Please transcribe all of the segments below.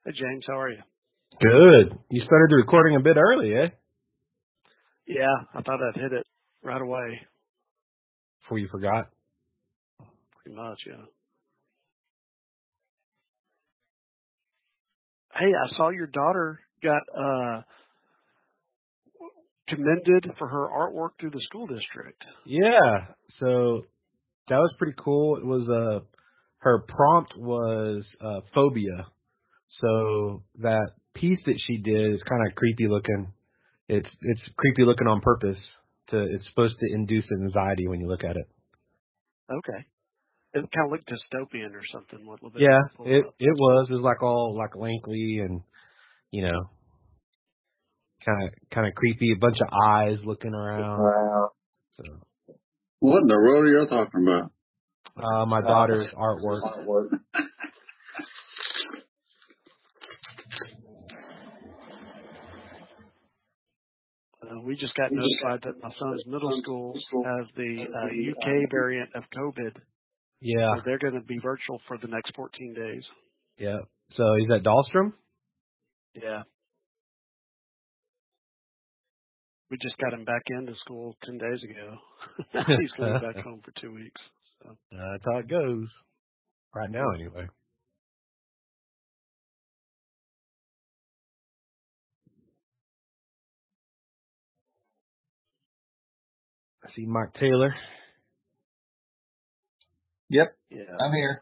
Hey, James, how are you? Good. You started the recording a bit early, eh? Yeah, I thought I'd hit it right away. Before you forgot. Pretty much, yeah. Hey, I saw your daughter got commended for her artwork through the school district. Yeah. So that was pretty cool. It was her prompt was phobia. So that piece that she did is kind of creepy looking. It's creepy looking on purpose. It's supposed to induce anxiety when you look at it. Okay. It kind of looked dystopian or something a little bit. Yeah, it was. It was like all like lengthy and kind of creepy. A bunch of eyes looking around. Wow. So. What in the world are you talking about? My daughter's artwork. We just got notified that my son's middle school has the UK variant of COVID. Yeah. So they're going to be virtual for the next 14 days. Yeah. So he's at Dahlstrom? Yeah. We just got him back into school 10 days ago. He's going back home for 2 weeks. So. That's how it goes. Right now, anyway. I see Mike Taylor. Yep. Yeah. I'm here.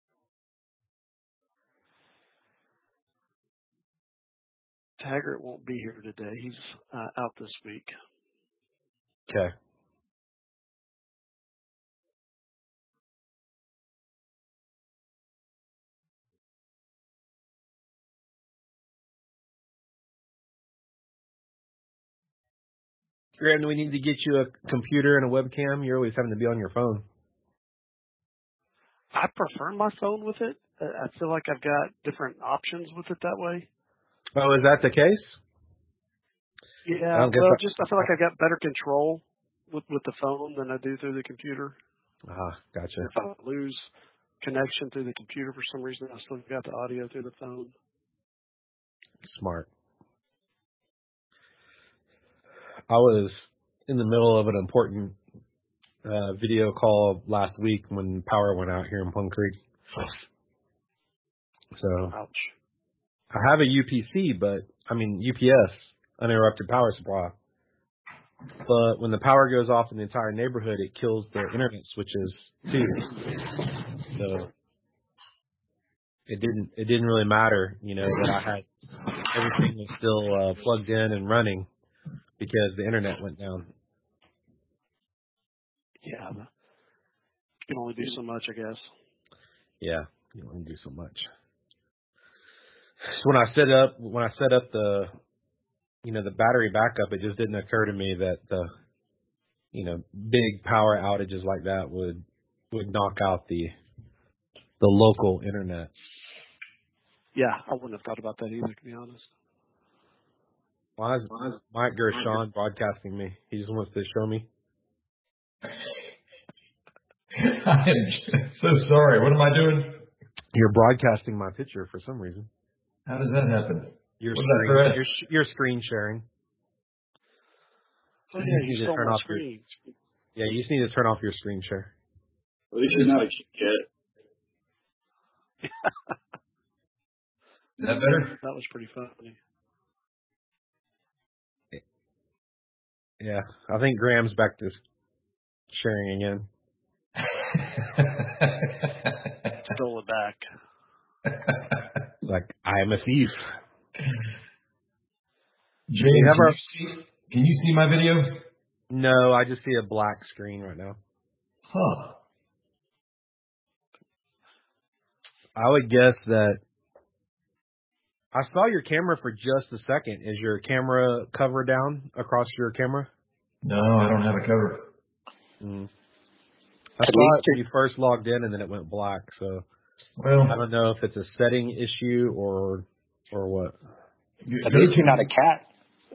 Taggart won't be here today. He's out this week. Okay. Graham, do we need to get you a computer and a webcam? You're always having to be on your phone. I prefer my phone with it. I feel like I've got different options with it that way. Oh, is that the case? Yeah, well, I feel like I got better control with the phone than I do through the computer. Gotcha. If I lose connection through the computer for some reason, I still got the audio through the phone. Smart. I was in the middle of an important video call last week when power went out here in Plum Creek. So Ouch. I have a UPS, uninterrupted power supply. But when the power goes off in the entire neighborhood, it kills the internet switches too. So it didn't really matter, that I had everything was still plugged in and running because the internet went down. Yeah, you can only do so much, I guess. Yeah, you can only do so much. So when I set up the the battery backup, it just didn't occur to me that the big power outages like that would knock out the local internet. Yeah, I wouldn't have thought about that either, to be honest. Why is Mike Gershon broadcasting me? He just wants to show me. I am so sorry. What am I doing? You're broadcasting my picture for some reason. How does that happen? You're screen sharing. Oh, yeah, you stole my screen. Yeah, you just need to turn off your screen share. At least you know what you get. Is that better? That was pretty funny. Yeah, I think Graham's back to sharing again. Stole it back. Like, I am a thief. James, can you see my video? No, I just see a black screen right now. Huh. I would guess that I saw your camera for just a second. Is your camera cover down across your camera? No, I don't have a cover. I saw it when you first logged in and then it went black. So I don't know if it's a setting issue or what. At least you're not a cat.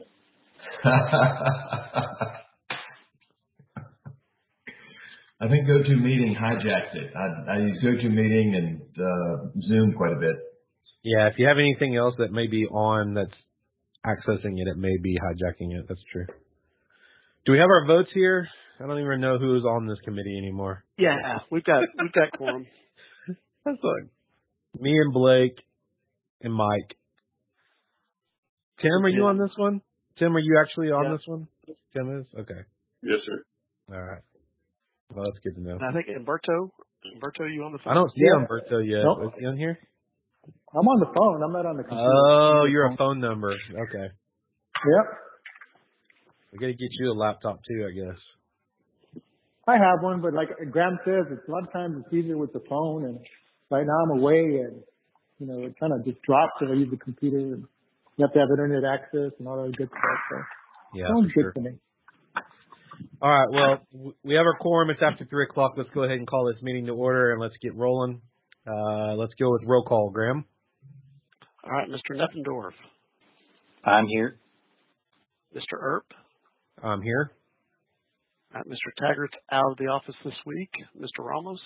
I think GoToMeeting hijacked it. I use GoToMeeting and Zoom quite a bit. Yeah, if you have anything else that may be on that's accessing it, it may be hijacking it. That's true. Do we have our votes here? I don't even know who is on this committee anymore. Yeah, we've got quorum. That's like me and Blake and Mike. Tim, are you on this one? Tim, are you actually on this one? Tim is? Okay. Yes, sir. All right. Well, that's good to know. And I think Umberto, you on the phone? I don't see Umberto yet. Nope. Is he on here? I'm on the phone. I'm not on the computer. Oh, you're a phone number. Okay. Yep. We got to get you a laptop too, I guess. I have one, but like Graham says, it's a lot of times it's easier with the phone. And right now I'm away, and it kind of just drops if I use the computer. And you have to have internet access and all that good stuff. So yeah, sounds for good to me. All right. Well, we have our quorum. It's after 3:00. Let's go ahead and call this meeting to order and let's get rolling. Let's go with roll call. Graham. All right, Mr. Neffendorf. I'm here. Mr. Earp. I'm here. All right, Mr. Taggart's out of the office this week. Mr. Ramos.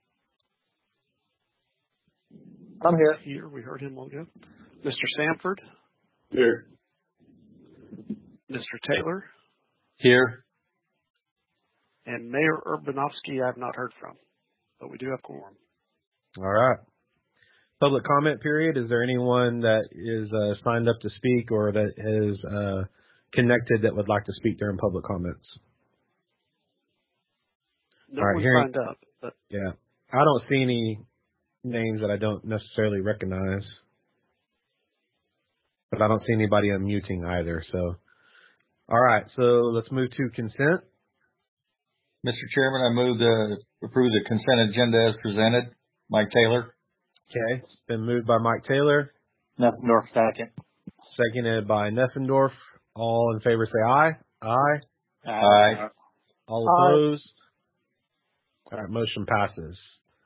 I'm here. Here, we heard him all ago. Mr. Sanford. Here. Mr. Taylor. Here. And Mayor Urbanovsky I have not heard from, but we do have quorum. All right. Public comment period. Is there anyone that is signed up to speak or that is connected that would like to speak during public comments? No All right, one signed up. But yeah. I don't see any names that I don't necessarily recognize. But I don't see anybody unmuting either. So, all right. So let's move to consent. Mr. Chairman, I move to approve the consent agenda as presented. Mike Taylor. Okay. It's been moved by Mike Taylor. Neffendorf, second. Seconded by Neffendorf. All in favor say aye. Aye. Aye. All opposed? All right, motion passes.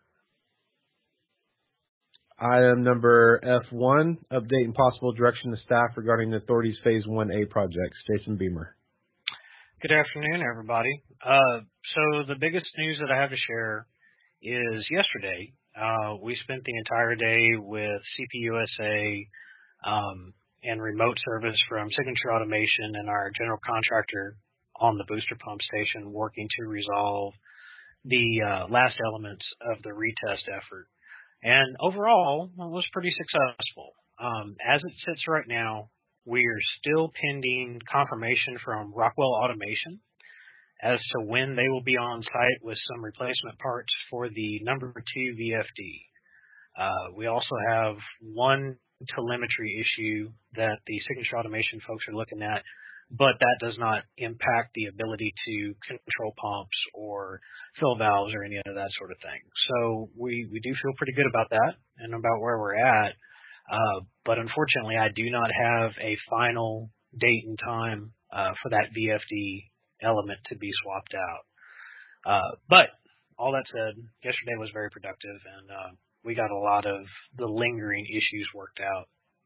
Item number F1, update and possible direction to staff regarding the authority's Phase 1A projects. Jason Beamer. Good afternoon, everybody. So the biggest news that I have to share is yesterday, we spent the entire day with CPUSA and remote service from Signature Automation and our general contractor on the booster pump station working to resolve the last elements of the retest effort. And overall, it was pretty successful. As it sits right now, we are still pending confirmation from Rockwell Automation as to when they will be on site with some replacement parts for the number 2 VFD. We also have one telemetry issue that the Signature Automation folks are looking at, but that does not impact the ability to control pumps or fill valves or any of that sort of thing. So we do feel pretty good about that and about where we're at. But unfortunately, I do not have a final date and time for that VFD element to be swapped out. But all that said, yesterday was very productive, and we got a lot of the lingering issues worked out.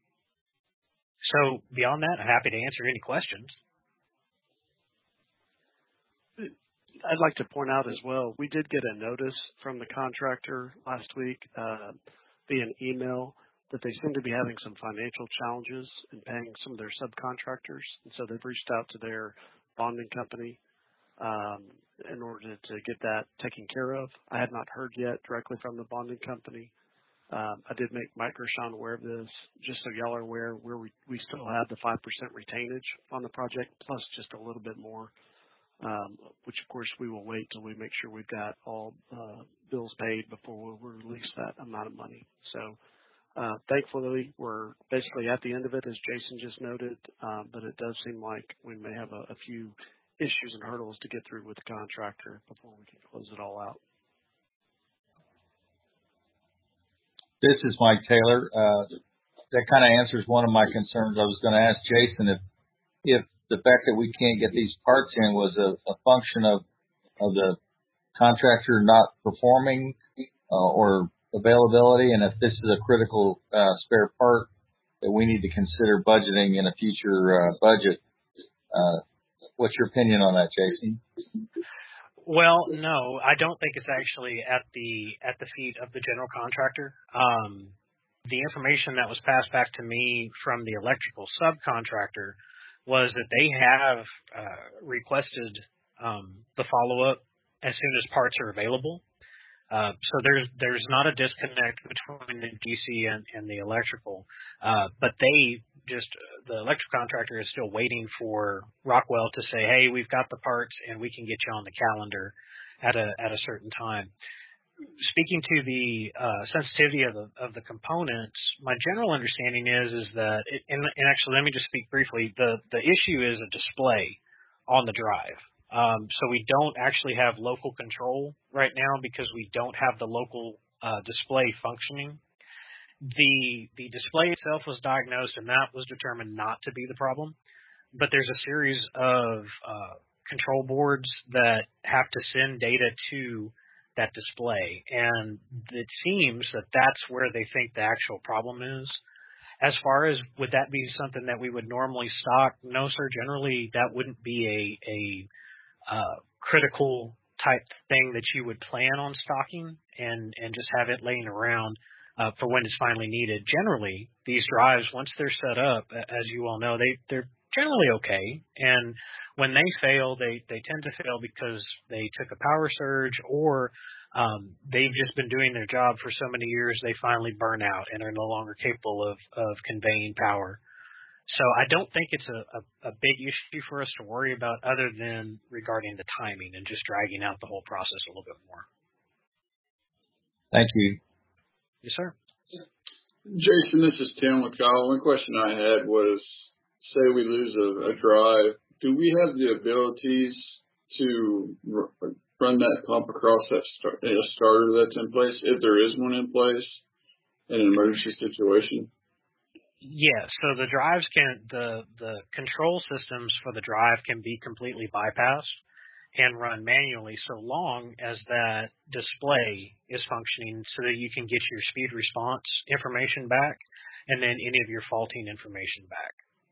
So beyond that, I'm happy to answer any questions. I'd like to point out as well, we did get a notice from the contractor last week via an email that they seem to be having some financial challenges in paying some of their subcontractors. And so they've reached out to their bonding company in order to get that taken care of. I have not heard yet directly from the bonding company. I did make Mike Gershon aware of this, just so y'all are aware, where we still have the 5% retainage on the project, plus just a little bit more, which of course we will wait till we make sure we've got all bills paid before we release that amount of money. So thankfully, we're basically at the end of it, as Jason just noted, but it does seem like we may have a few issues and hurdles to get through with the contractor before we can close it all out. This is Mike Taylor. That kind of answers one of my concerns. I was going to ask Jason if the fact that we can't get these parts in was a function of the contractor not performing or availability, and if this is a critical spare part that we need to consider budgeting in a future budget. What's your opinion on that, Jason? Well, no, I don't think it's actually at the feet of the general contractor. the information that was passed back to me from the electrical subcontractor was that they have requested the follow-up as soon as parts are available. So there's not a disconnect between the DC and the electrical, but the electric contractor is still waiting for Rockwell to say, hey, we've got the parts and we can get you on the calendar at a certain time. Speaking to the sensitivity of the components, my general understanding is that, and actually let me just speak briefly, the issue is a display on the drive. So we don't actually have local control right now because we don't have the local display functioning. The display itself was diagnosed and that was determined not to be the problem, but there's a series of control boards that have to send data to that display, and it seems that that's where they think the actual problem is. As far as would that be something that we would normally stock? No, sir. Generally, that wouldn't be a critical type thing that you would plan on stocking and just have it laying around for when it's finally needed. Generally, these drives, once they're set up, as you all know, they're generally okay. And when they fail, they tend to fail because they took a power surge or they've just been doing their job for so many years they finally burn out and are no longer capable of conveying power. So I don't think it's a big issue for us to worry about other than regarding the timing and just dragging out the whole process a little bit more. Thank you. Yes, sir. Jason, this is Tim with Kyle. One question I had was, say we lose a drive, do we have the abilities to run that pump across that starter that's in place, if there is one in place, in an emergency situation? Yeah, so the drives the control systems for the drive can be completely bypassed and run manually so long as that display is functioning so that you can get your speed response information back and then any of your faulting information back.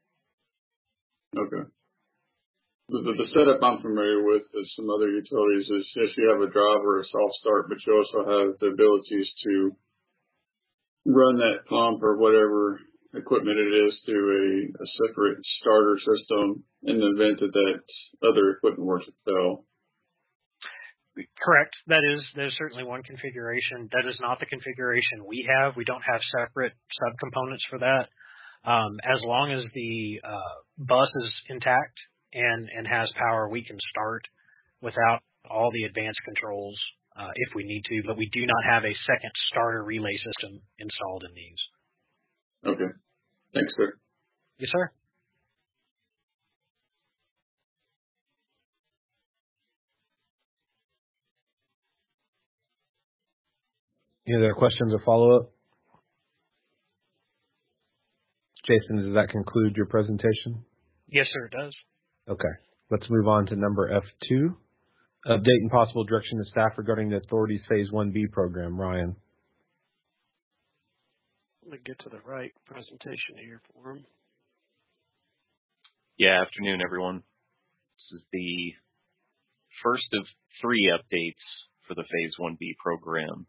Okay. The setup I'm familiar with is some other utilities is yes, you have a drive or a soft start, but you also have the abilities to run that pump or whatever equipment it is through a separate starter system in the event that other equipment were to fail. Correct. There's certainly one configuration. That is not the configuration we have. We don't have separate subcomponents for that. As long as the bus is intact and has power, we can start without all the advanced controls if we need to, but we do not have a second starter relay system installed in these. Okay. Thanks, sir. Yes, sir. Any other questions or follow-up? Jason, does that conclude your presentation? Yes, sir, it does. Okay. Let's move on to number F2. Update and possible direction to staff regarding the authority's Phase 1B program. Ryan. Let me get to the right presentation here for him. Yeah, afternoon, everyone. This is the first of 3 updates for the Phase 1B program.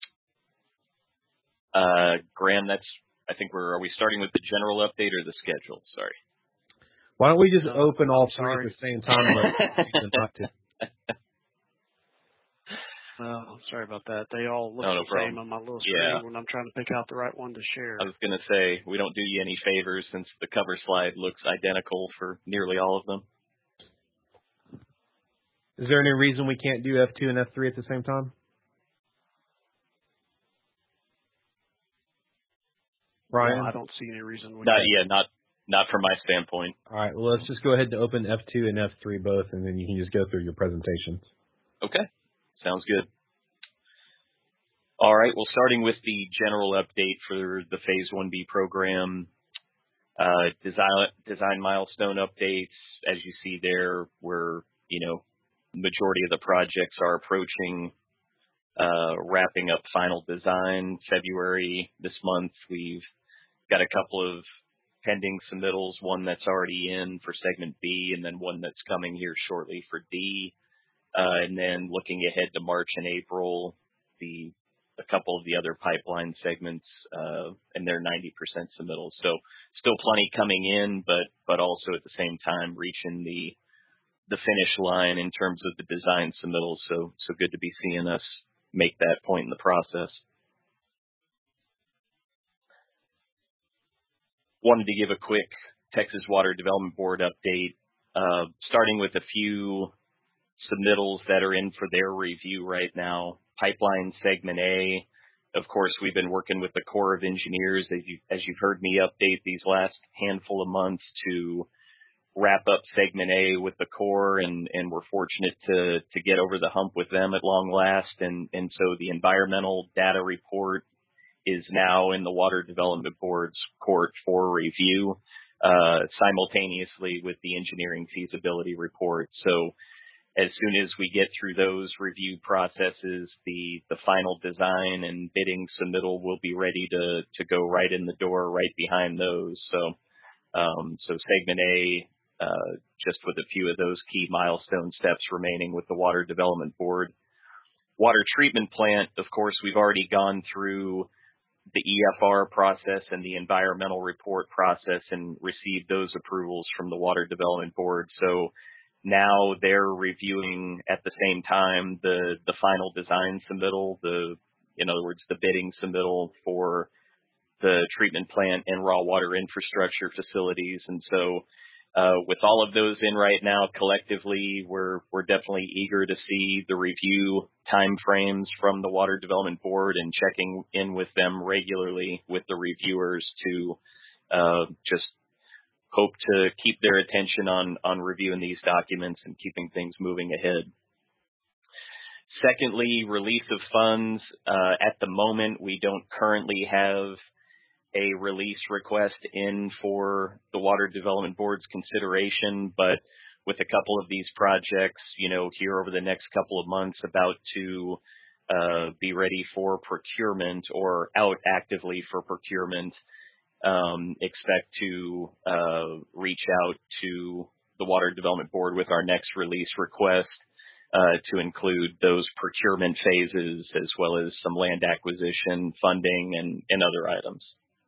Graham, I think are we starting with the general update or the schedule? Sorry. Why don't we just open all 3 at the same time? Not to. Oh, sorry about that. They all look No the problem. same on my little screen when I'm trying to pick out the right one to share. I was going to say, we don't do you any favors since the cover slide looks identical for nearly all of them. Is there any reason we can't do F2 and F3 at the same time? Ryan? No, I don't see any reason we Not from my standpoint. All right, well, let's just go ahead to open F2 and F3 both, and then you can just go through your presentations. Okay, sounds good. All right, well, starting with the general update for the Phase 1B program, design milestone updates. As you see there, where, majority of the projects are approaching wrapping up final design. February this month, we've got a couple of pending submittals, one that's already in for segment B and then one that's coming here shortly for D. And then looking ahead to March and April, the a couple of the other pipeline segments, and their 90% submittals. So still plenty coming in, but also at the same time reaching the finish line in terms of the design submittals. So good to be seeing us make that point in the process. Wanted to give a quick Texas Water Development Board update, starting with a few submittals that are in for their review right now. Pipeline Segment A, of course, we've been working with the Corps of Engineers, as you've heard me update these last handful of months, to wrap up Segment A with the Corps, and we're fortunate to get over the hump with them at long last. And so the environmental data report is now in the Water Development Board's court for review, simultaneously with the engineering feasibility report. So as soon as we get through those review processes, the final design and bidding submittal will be ready to go right in the door, right behind those. So Segment A, just with a few of those key milestone steps remaining with the Water Development Board. Water treatment plant, of course, we've already gone through the EFR process and the environmental report process and received those approvals from the Water Development Board. So now they're reviewing at the same time the final design submittal, in other words, the bidding submittal for the treatment plant and raw water infrastructure facilities. And so with all of those in right now, collectively, we're definitely eager to see the review timeframes from the Water Development Board and checking in with them regularly with the reviewers to just hope to keep their attention on reviewing these documents and keeping things moving ahead. Secondly, release of funds. At the moment, we don't currently have a release request in for the Water Development Board's consideration, but with a couple of these projects, here over the next couple of months about to be ready for procurement or out actively for procurement, expect to reach out to the Water Development Board with our next release request to include those procurement phases as well as some land acquisition funding and other items.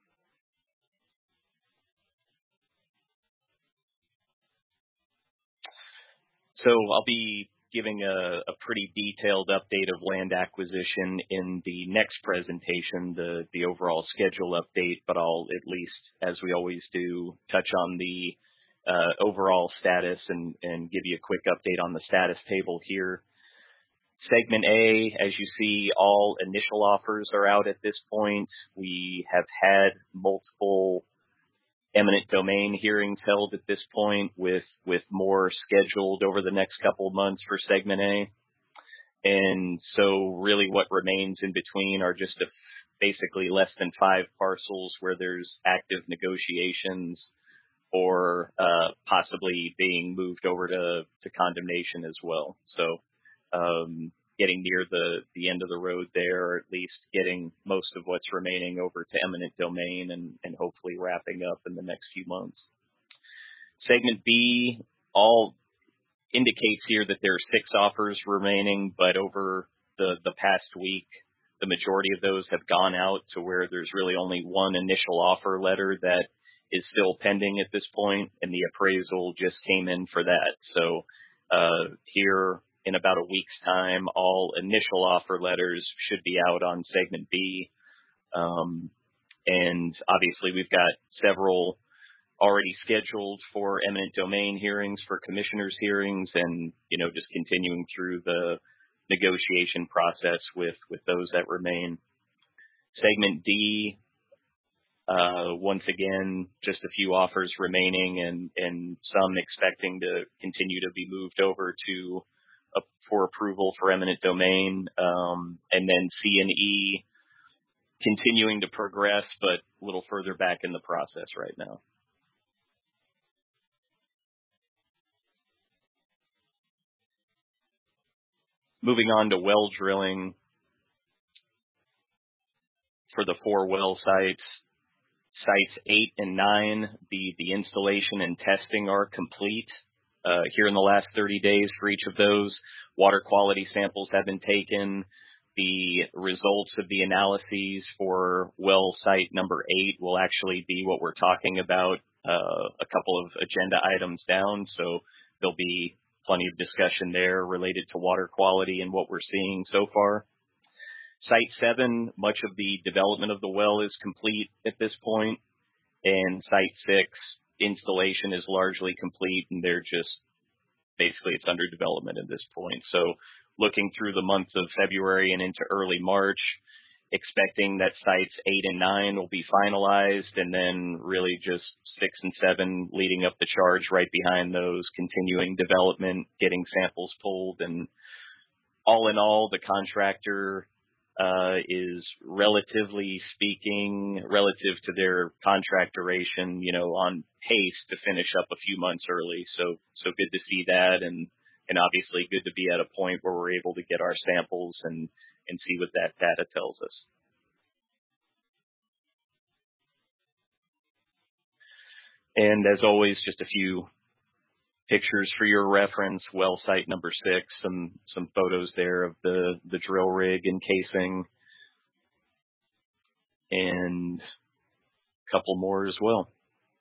So I'll be giving a pretty detailed update of land acquisition in the next presentation, the overall schedule update, but I'll at least, as we always do, touch on the overall status and give you a quick update on the status table here. Segment A, as you see, all initial offers are out at this point. We have had multiple eminent domain hearings held at this point with more scheduled over the next couple of months for Segment A. And so really what remains in between are just basically less than 5 parcels where there's active negotiations or possibly being moved over to condemnation as well. So getting near the end of the road there, or at least getting most of what's remaining over to eminent domain and hopefully wrapping up in the next few months. Segment B all indicates here that there are 6 offers remaining, but over the past week, the majority of those have gone out to where there's really only one initial offer letter that is still pending at this point, and the appraisal just came in for that. So here in about a week's time, all initial offer letters should be out on Segment B. And obviously we've got several already scheduled for eminent domain hearings, for commissioners hearings, and, just continuing through the negotiation process with those that remain. Segment D, once again, just a few offers remaining and some expecting to continue to be moved over to for approval for eminent domain, and then C and E continuing to progress, but a little further back in the process right now. Moving on to well drilling for the 4 well sites. Sites 8 and 9, the installation and testing are complete. Here in the last 30 days for each of those, water quality samples have been taken. the results of the analyses for well site number 8 will actually be what we're talking about a couple of agenda items down. So there'll be plenty of discussion there related to water quality and what we're seeing so far. Site 7, much of the development of the well is complete at this point, and Site 6 installation is largely complete, and they're just basically it's under development at this point. So looking through the months of February and into early March, expecting that sites 8 and 9 will be finalized, and then really just 6 and 7 leading up the charge right behind those, continuing development, getting samples pulled. And all in all, the contractor is relatively speaking, relative to their contract duration, on pace to finish up a few months early. So good to see that, and obviously good to be at a point where we're able to get our samples and see what that data tells us. And as always, just a few pictures for your reference. Well site number 6, some photos there of the drill rig and casing, and a couple more as well.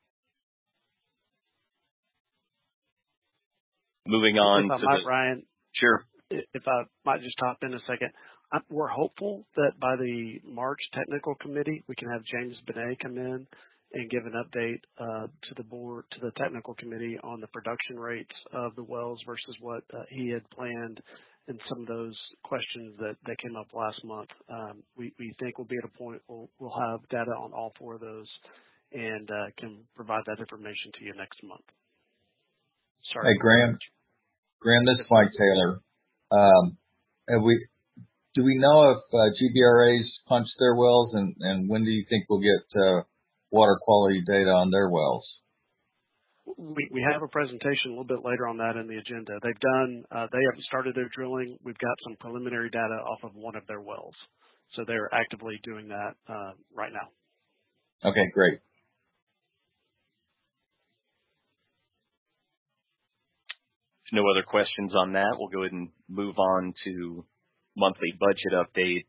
Moving on if I to might, Ryan. Sure. If I might just hop in a second. We're hopeful that by the March technical committee, we can have James Benet come in and give an update to the board, to the technical committee on the production rates of the wells versus what he had planned, and some of those questions that came up last month. We think we'll be at a point where we'll have data on all 4 of those and can provide that information to you next month. Sorry. Hey, Graham, this is Mike Taylor. Do we know if GBRA's punched their wells, and when do you think we'll get water quality data on their wells? We have a presentation a little bit later on that in the agenda. They haven't started their drilling. We've got some preliminary data off of one of their wells. So they're actively doing that right now. Okay, great. If no other questions on that, we'll go ahead and move on to monthly budget update.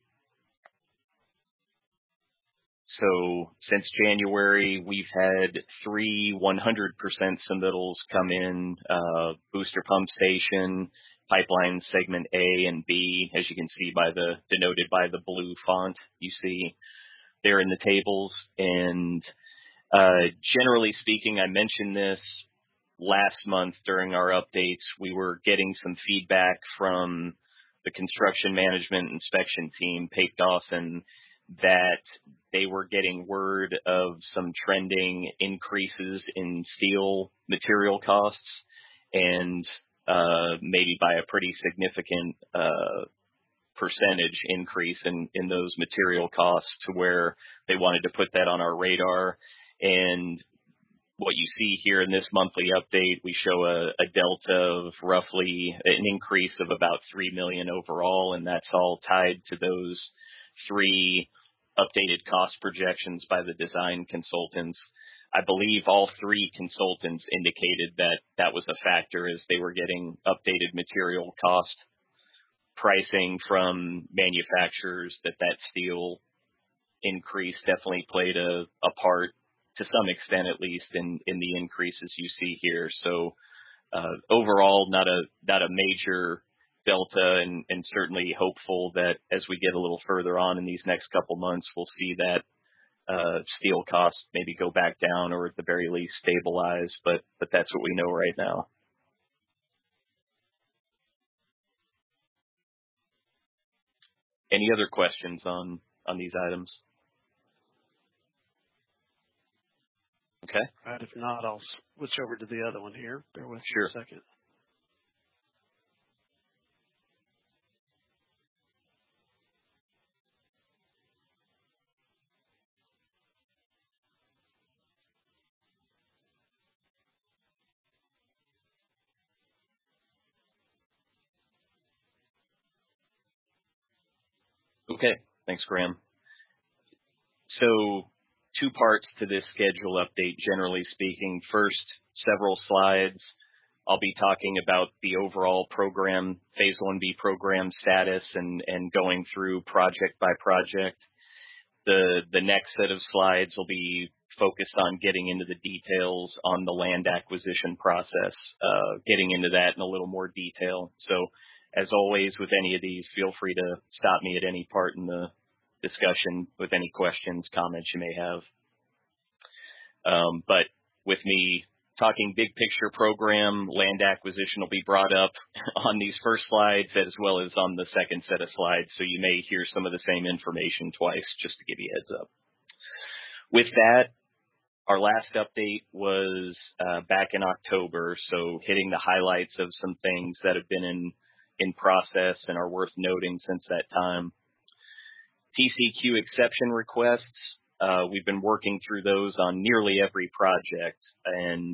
So since January, we've had 3 100% submittals come in, booster pump station, pipeline segment A and B, as you can see denoted by the blue font you see there in the tables. And generally speaking, I mentioned this last month during our updates, we were getting some feedback from the construction management inspection team, Pape Dawson, that they were getting word of some trending increases in steel material costs, and maybe by a pretty significant percentage increase in those material costs, to where they wanted to put that on our radar. And what you see here in this monthly update, we show a delta of roughly an increase of about $3 million overall, and that's all tied to those 3 updated cost projections by the design consultants. I believe all 3 consultants indicated that was a factor, as they were getting updated material cost pricing from manufacturers, that steel increase definitely played a part, to some extent at least, in the increases you see here. So overall, not a major delta, and certainly hopeful that as we get a little further on in these next couple months, we'll see that steel costs maybe go back down, or at the very least stabilize. But that's what we know right now. Any other questions on these items? Okay. All right. If not, I'll switch over to the other one here. Bear with me a second. Okay. Thanks, Graham. So 2 parts to this schedule update, generally speaking. First, several slides I'll be talking about the overall program, Phase 1B program status and going through project by project. The next set of slides will be focused on getting into the details on the land acquisition process, getting into that in a little more detail. So as always with any of these, feel free to stop me at any part in the discussion with any questions, comments you may have. But with me talking big picture program, land acquisition will be brought up on these first slides as well as on the second set of slides. So you may hear some of the same information twice, just to give you a heads up. With that, our last update was back in October, so hitting the highlights of some things that have been in process and are worth noting since that time. TCQ exception requests, we've been working through those on nearly every project, and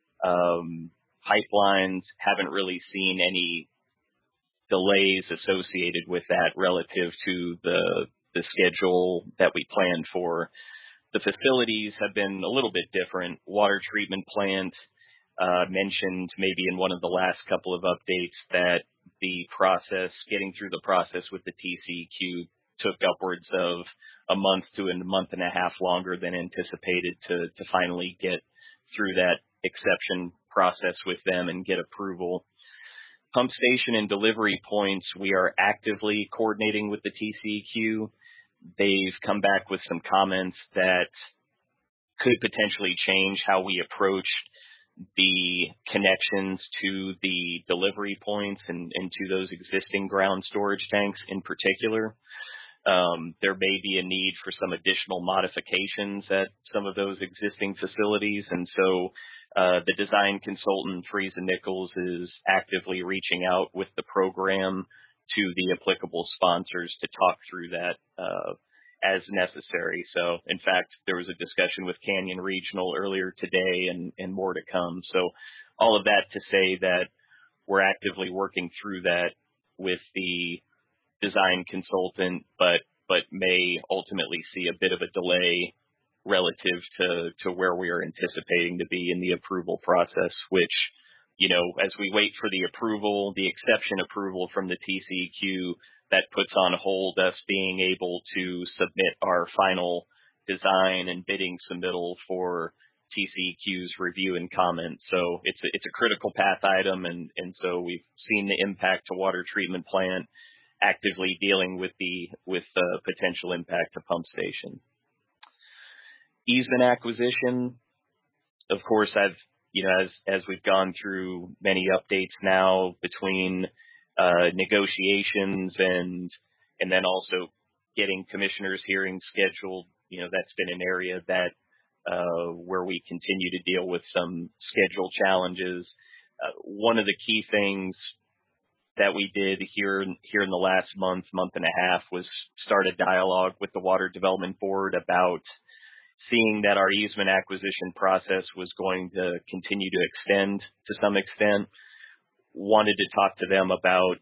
pipelines haven't really seen any delays associated with that relative to the schedule that we planned for. The facilities have been a little bit different. Water treatment plant, mentioned maybe in one of the last couple of updates that the process, getting through the process with the TCQ took upwards of a month to a month and a half longer than anticipated to finally get through that exception process with them and get approval. Pump station and delivery points, we are actively coordinating with the TCQ. They've come back with some comments that could potentially change how we approach the connections to the delivery points and to those existing ground storage tanks in particular. There may be a need for some additional modifications at some of those existing facilities, and so the design consultant, Friese and Nichols, is actively reaching out with the program to the applicable sponsors to talk through that as necessary. So, in fact, there was a discussion with Canyon Regional earlier today and more to come. So all of that to say that we're actively working through that with the design consultant, but may ultimately see a bit of a delay relative to where we are anticipating to be in the approval process, which, you know, as we wait for the approval, the exception approval from the TCQ, that puts on hold us being able to submit our final design and bidding submittal for TCQ's review and comment. So it's a critical path item, and so we've seen the impact to water treatment plant, actively dealing with the potential impact to pump station. Easement acquisition, of course, as we've gone through many updates now between negotiations and then also getting commissioners' hearings scheduled, you know, that's been an area that where we continue to deal with some schedule challenges. One of the key things that we did here in the last month and a half was start a dialogue with the Water Development Board about seeing that our easement acquisition process was going to continue to extend to some extent. Wanted to talk to them about,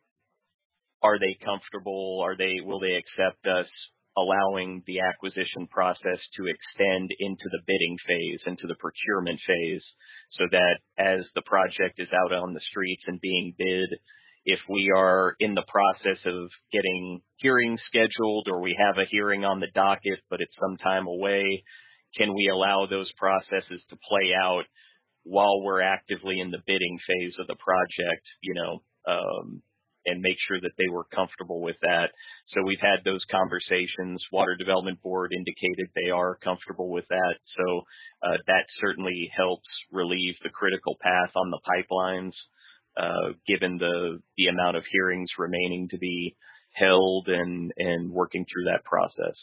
are they comfortable? Will they accept us allowing the acquisition process to extend into the bidding phase, into the procurement phase, so that as the project is out on the streets and being bid, if we are in the process of getting hearings scheduled or we have a hearing on the docket, but it's some time away, can we allow those processes to play out while we're actively in the bidding phase of the project, you know, and make sure that they were comfortable with that. So we've had those conversations. Water Development Board indicated they are comfortable with that. So that certainly helps relieve the critical path on the pipelines, given the amount of hearings remaining to be held and working through that process.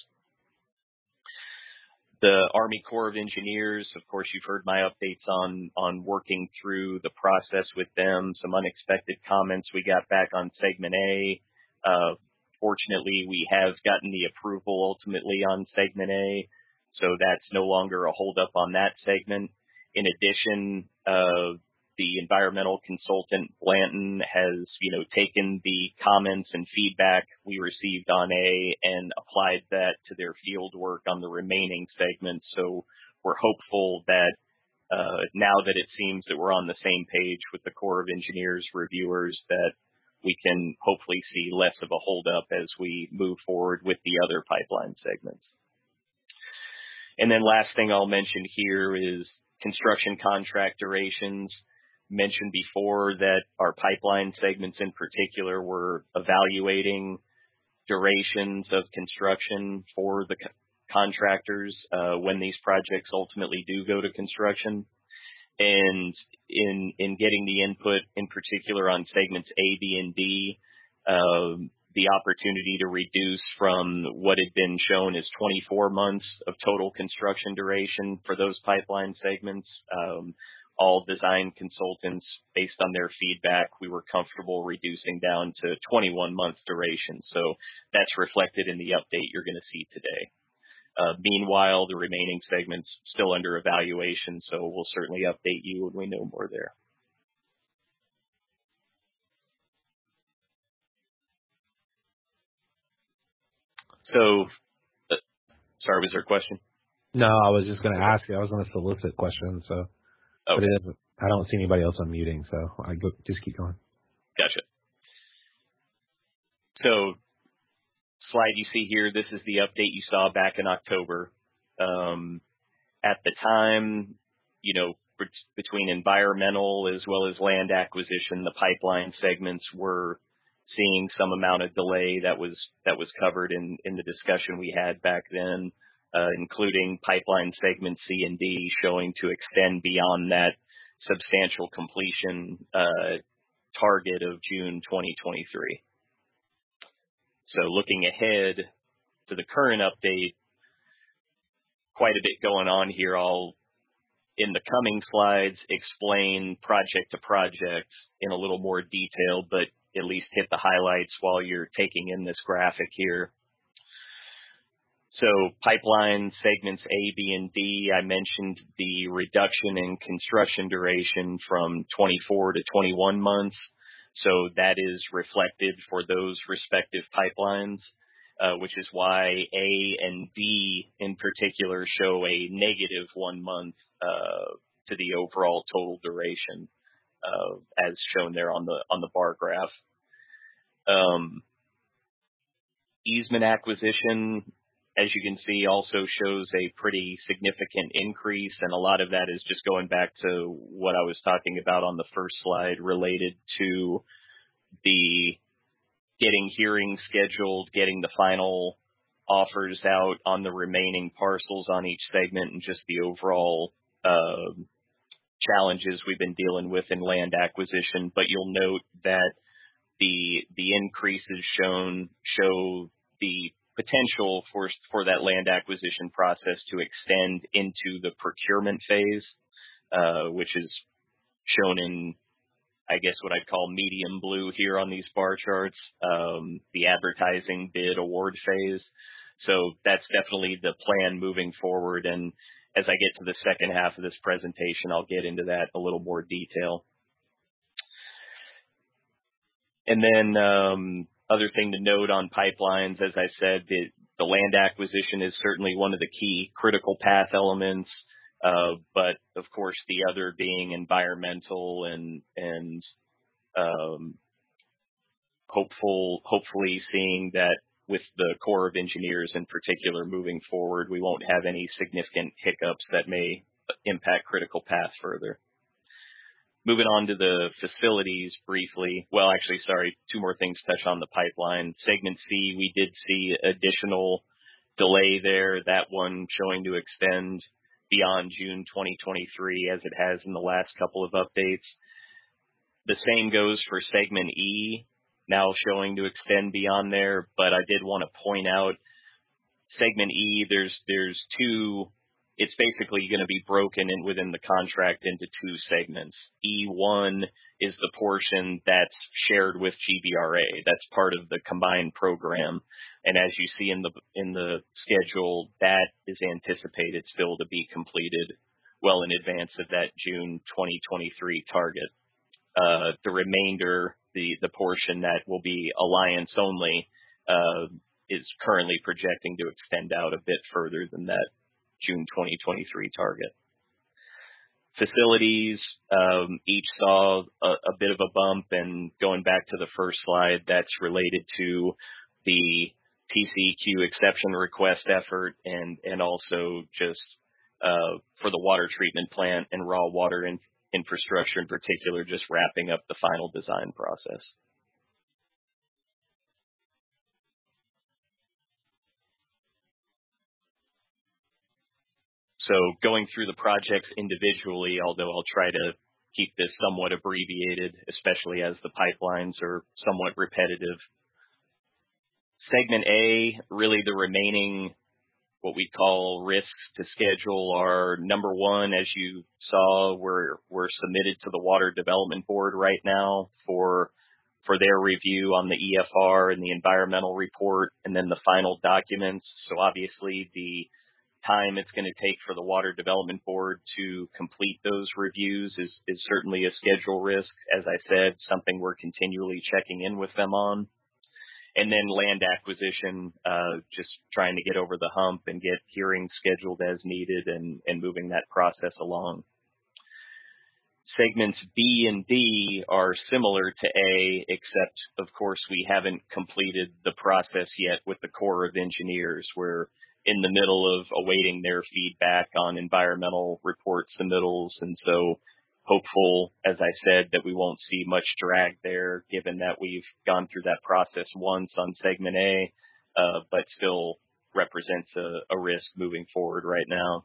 The Army Corps of Engineers, of course, you've heard my updates on working through the process with them. Some unexpected comments we got back on Segment A. Fortunately, we have gotten the approval ultimately on Segment A, so that's no longer a holdup on that segment. In addition, the environmental consultant, Blanton, has, you know, taken the comments and feedback we received on A and applied that to their field work on the remaining segments. So we're hopeful that now that it seems that we're on the same page with the Corps of Engineers reviewers, that we can hopefully see less of a holdup as we move forward with the other pipeline segments. And then last thing I'll mention here is construction contract durations. Mentioned before that our pipeline segments in particular were evaluating durations of construction for the contractors when these projects ultimately do go to construction. And in getting the input in particular on segments A, B, and D, the opportunity to reduce from what had been shown as 24 months of total construction duration for those pipeline segments, all design consultants, based on their feedback, we were comfortable reducing down to 21 months duration. So that's reflected in the update you're going to see today. Meanwhile, the remaining segments still under evaluation, so we'll certainly update you when we know more there. So, sorry, was there a question? No, I was just going to ask you. I was going to solicit questions, so. Okay. But I don't see anybody else unmuting, so just keep going. Gotcha. So, slide you see here, this is the update you saw back in October. At the time, between environmental as well as land acquisition, the pipeline segments were seeing some amount of delay that was covered in the discussion we had back then, including pipeline segment C and D showing to extend beyond that substantial completion target of June 2023. So looking ahead to the current update, quite a bit going on here. I'll, in the coming slides, explain project to project in a little more detail, but at least hit the highlights while you're taking in this graphic here. So pipeline segments A, B, and D, I mentioned the reduction in construction duration from 24 to 21 months. So that is reflected for those respective pipelines, which is why A and D in particular show a negative 1 month to the overall total duration, as shown there on the bar graph. Easement acquisition, as you can see, also shows a pretty significant increase, and a lot of that is just going back to what I was talking about on the first slide related to the getting hearings scheduled, getting the final offers out on the remaining parcels on each segment, and just the overall challenges we've been dealing with in land acquisition. But you'll note that the increases show the potential for that land acquisition process to extend into the procurement phase, which is shown in, I guess, what I'd call medium blue here on these bar charts, the advertising bid award phase. So that's definitely the plan moving forward. And as I get to the second half of this presentation, I'll get into that in a little more detail. And then other thing to note on pipelines, as I said, the land acquisition is certainly one of the key critical path elements, but of course the other being environmental and hopefully seeing that with the Corps of Engineers in particular moving forward, we won't have any significant hiccups that may impact critical path further. Moving on to the facilities briefly. Well, actually, sorry, two more things touch on the pipeline. Segment C, we did see additional delay there, that one showing to extend beyond June 2023 as it has in the last couple of updates. The same goes for segment E, now showing to extend beyond there, but I did want to point out segment E, there's two. It's basically going to be broken in within the contract into two segments. E1 is the portion that's shared with GBRA. That's part of the combined program. And as you see in the schedule, that is anticipated still to be completed well in advance of that June 2023 target. The remainder, the portion that will be alliance only, is currently projecting to extend out a bit further than that June 2023 target. Facilities each saw a bit of a bump, and going back to the first slide, that's related to the TCEQ exception request effort and also just for the water treatment plant and raw water infrastructure in particular, just wrapping up the final design process. So going through the projects individually, although I'll try to keep this somewhat abbreviated, especially as the pipelines are somewhat repetitive. Segment A, really the remaining what we call risks to schedule are number one, as you saw, we're submitted to the Water Development Board right now for their review on the EFR and the environmental report and then the final documents. So obviously the time it's going to take for the Water Development Board to complete those reviews is certainly a schedule risk. As I said, something we're continually checking in with them on. And then land acquisition, just trying to get over the hump and get hearings scheduled as needed and moving that process along. Segments B and D are similar to A, except, of course, we haven't completed the process yet with the Corps of Engineers. We're in the middle of awaiting their feedback on environmental report submittals, and so hopeful, as I said, that we won't see much drag there, given that we've gone through that process once on Segment A, but still represents a risk moving forward right now.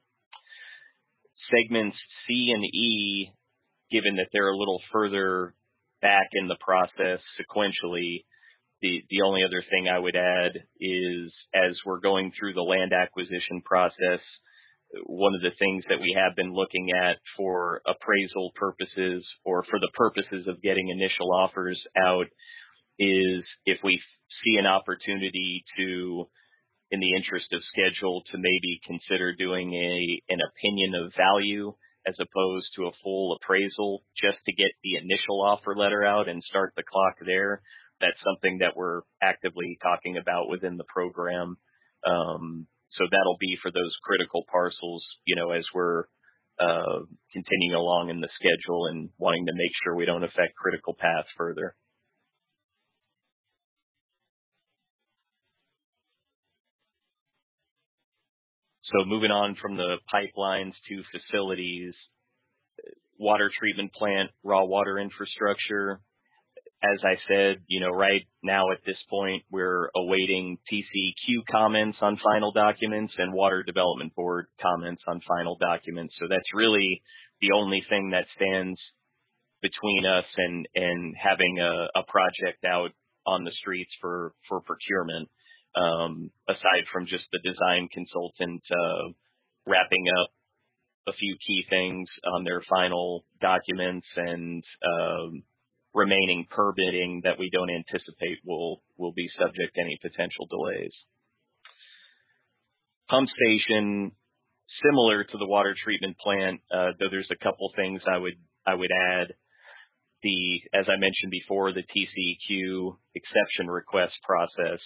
Segments C and E, given that they're a little further back in the process sequentially, the only other thing I would add is as we're going through the land acquisition process, one of the things that we have been looking at for appraisal purposes or for the purposes of getting initial offers out is if we see an opportunity to, in the interest of schedule, to maybe consider doing an opinion of value as opposed to a full appraisal just to get the initial offer letter out and start the clock there. That's something that we're actively talking about within the program. So that'll be for those critical parcels, as we're continuing along in the schedule and wanting to make sure we don't affect critical path further. So moving on from the pipelines to facilities, water treatment plant, raw water infrastructure. As I said, right now at this point, we're awaiting TCEQ comments on final documents and Water Development Board comments on final documents. So that's really the only thing that stands between us and having a project out on the streets for procurement, aside from just the design consultant wrapping up a few key things on their final documents and remaining permitting that we don't anticipate will be subject to any potential delays. Pump station, similar to the water treatment plant, though there's a couple things I would add. As I mentioned before, the TCEQ exception request process,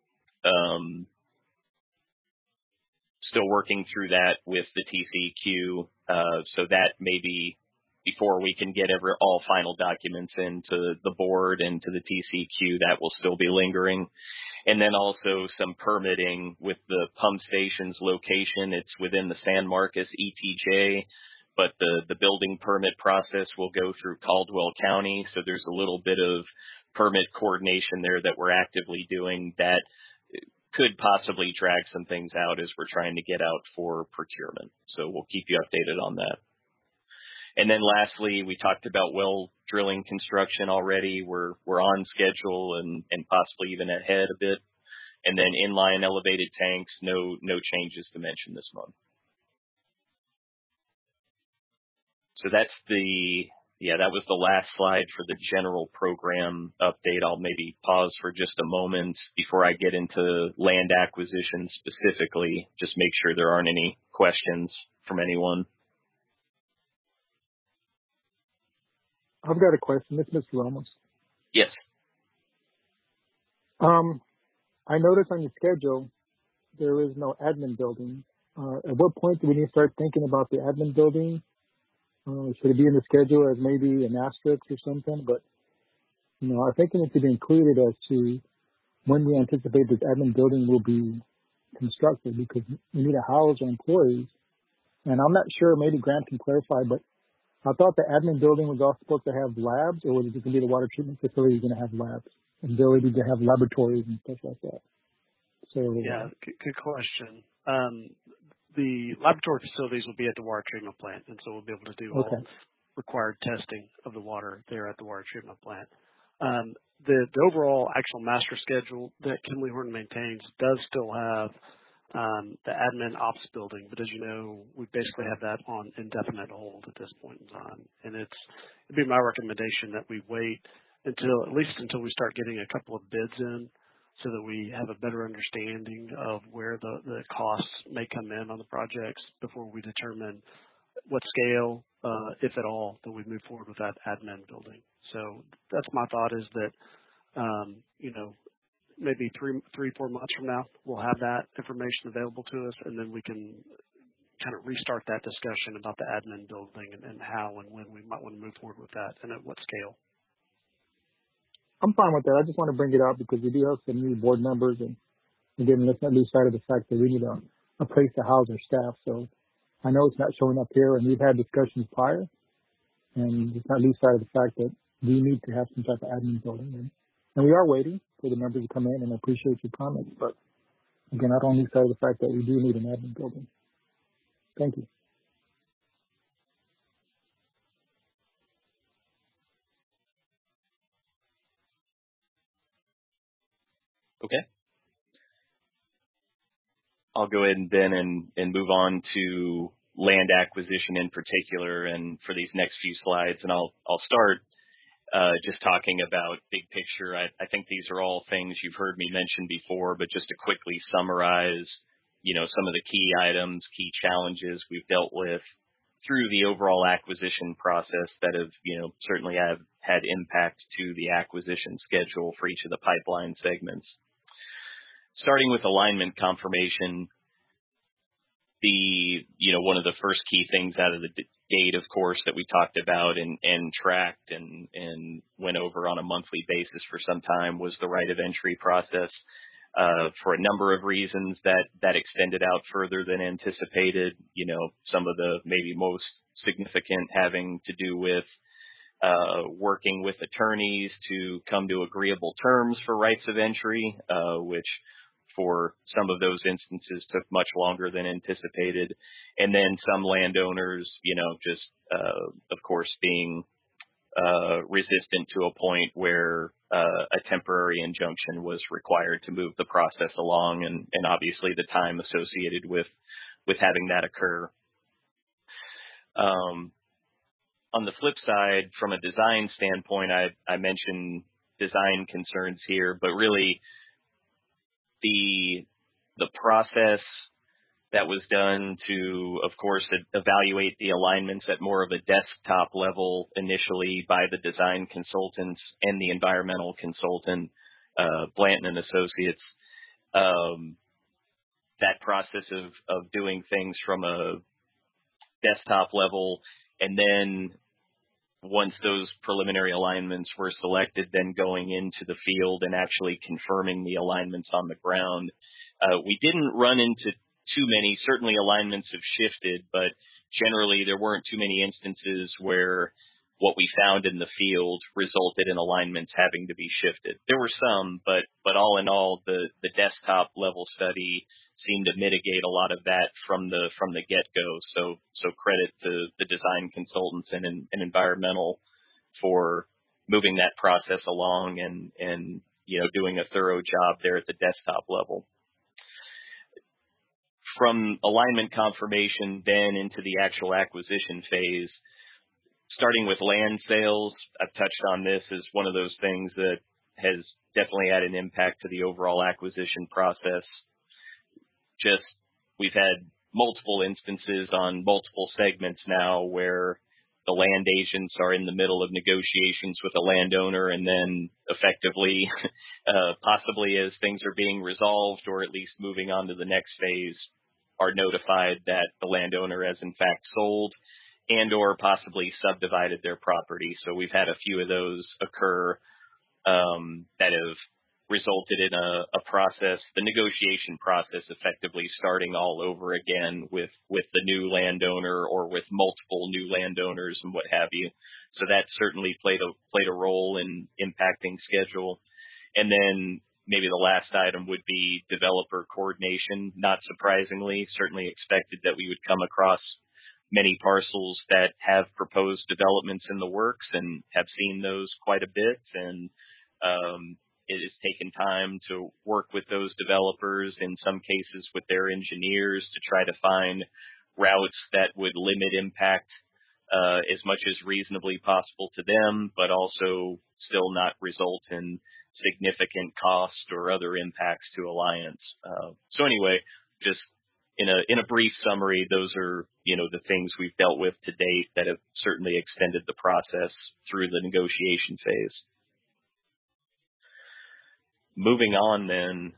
still working through that with the TCEQ, so that maybe before we can get all final documents into the board and to the TCEQ, that will still be lingering. And then also some permitting with the pump station's location. It's within the San Marcos ETJ, but the building permit process will go through Caldwell County. So there's a little bit of permit coordination there that we're actively doing that could possibly drag some things out as we're trying to get out for procurement. So we'll keep you updated on that. And then lastly, we talked about well drilling construction already. We're on schedule and possibly even ahead a bit. And then inline elevated tanks, no changes to mention this month. So that's that was the last slide for the general program update. I'll maybe pause for just a moment before I get into land acquisition specifically, just make sure there aren't any questions from anyone. I've got a question. It's Mr. Ramos. Yes. I noticed on your schedule there is no admin building. At what point do we need to start thinking about the admin building? Should it be in the schedule as maybe an asterisk or something? But, I think it needs to be included as to when we anticipate this admin building will be constructed, because we need to house our employees. And I'm not sure, maybe Grant can clarify, but I thought the admin building was also supposed to have labs, or was it going to be the water treatment facility going to have labs, ability to have laboratories and stuff like that? So Yeah, good question. The laboratory facilities will be at the water treatment plant, and so we'll be able to do all required testing of the water there at the water treatment plant. The overall actual master schedule that Kimley Horton maintains does still have the admin ops building, but as you know, we basically have that on indefinite hold at this point in time. And it'd be my recommendation that we wait at least until we start getting a couple of bids in, so that we have a better understanding of where the costs may come in on the projects before we determine what scale, if at all, that we move forward with that admin building. So that's my thought, is that, maybe 4 months from now, we'll have that information available to us, and then we can kind of restart that discussion about the admin building and how and when we might want to move forward with that and at what scale. I'm fine with that. I just want to bring it up because we do have some new board members, and again, let's not lose sight of the fact that we need a place to house our staff. So I know it's not showing up here, and we've had discussions prior, and let's not lose sight of the fact that we need to have some type of admin building. And we are waiting for the members to come in, and I appreciate your comments. But again, I don't lose sight of the fact that we do need an admin building. Thank you. Okay. I'll go ahead then and move on to land acquisition in particular, and for these next few slides, and I'll start just talking about big picture. I think these are all things you've heard me mention before, but just to quickly summarize, some of the key items, key challenges we've dealt with through the overall acquisition process that have, certainly have had impact to the acquisition schedule for each of the pipeline segments. Starting with alignment confirmation, one of the first key things out of the gate, of course, that we talked about and tracked and went over on a monthly basis for some time was the right of entry process. For a number of reasons that extended out further than anticipated, some of the maybe most significant having to do with working with attorneys to come to agreeable terms for rights of entry, which for some of those instances took much longer than anticipated. And then some landowners, of course, being resistant to a point where a temporary injunction was required to move the process along, and obviously the time associated with having that occur. On the flip side, from a design standpoint, I mentioned design concerns here, but really the process that was done to, of course, evaluate the alignments at more of a desktop level initially by the design consultants and the environmental consultant, Blanton and Associates. That process of doing things from a desktop level, and then once those preliminary alignments were selected, then going into the field and actually confirming the alignments on the ground. We didn't run into too many. Certainly alignments have shifted, but generally there weren't too many instances where what we found in the field resulted in alignments having to be shifted. There were some, but all in all, the desktop level study seemed to mitigate a lot of that from the get-go. So credit to the design consultants and environmental for moving that process along and doing a thorough job there at the desktop level. From alignment confirmation then into the actual acquisition phase, starting with land sales, I've touched on this as one of those things that has definitely had an impact to the overall acquisition process. We've had multiple instances on multiple segments now where the land agents are in the middle of negotiations with a landowner, and then effectively, possibly as things are being resolved or at least moving on to the next phase, are notified that the landowner has in fact sold, and or possibly subdivided their property. So we've had a few of those occur that have resulted in a process, the negotiation process, effectively starting all over again with the new landowner or with multiple new landowners and what have you. So that certainly played a role in impacting schedule. And then maybe the last item would be developer coordination. Not surprisingly, certainly expected that we would come across many parcels that have proposed developments in the works and have seen those quite a bit. And it has taken time to work with those developers, in some cases with their engineers, to try to find routes that would limit impact as much as reasonably possible to them, but also still not result in significant cost or other impacts to Alliance. So anyway, just in a brief summary, those are, the things we've dealt with to date that have certainly extended the process through the negotiation phase. Moving on then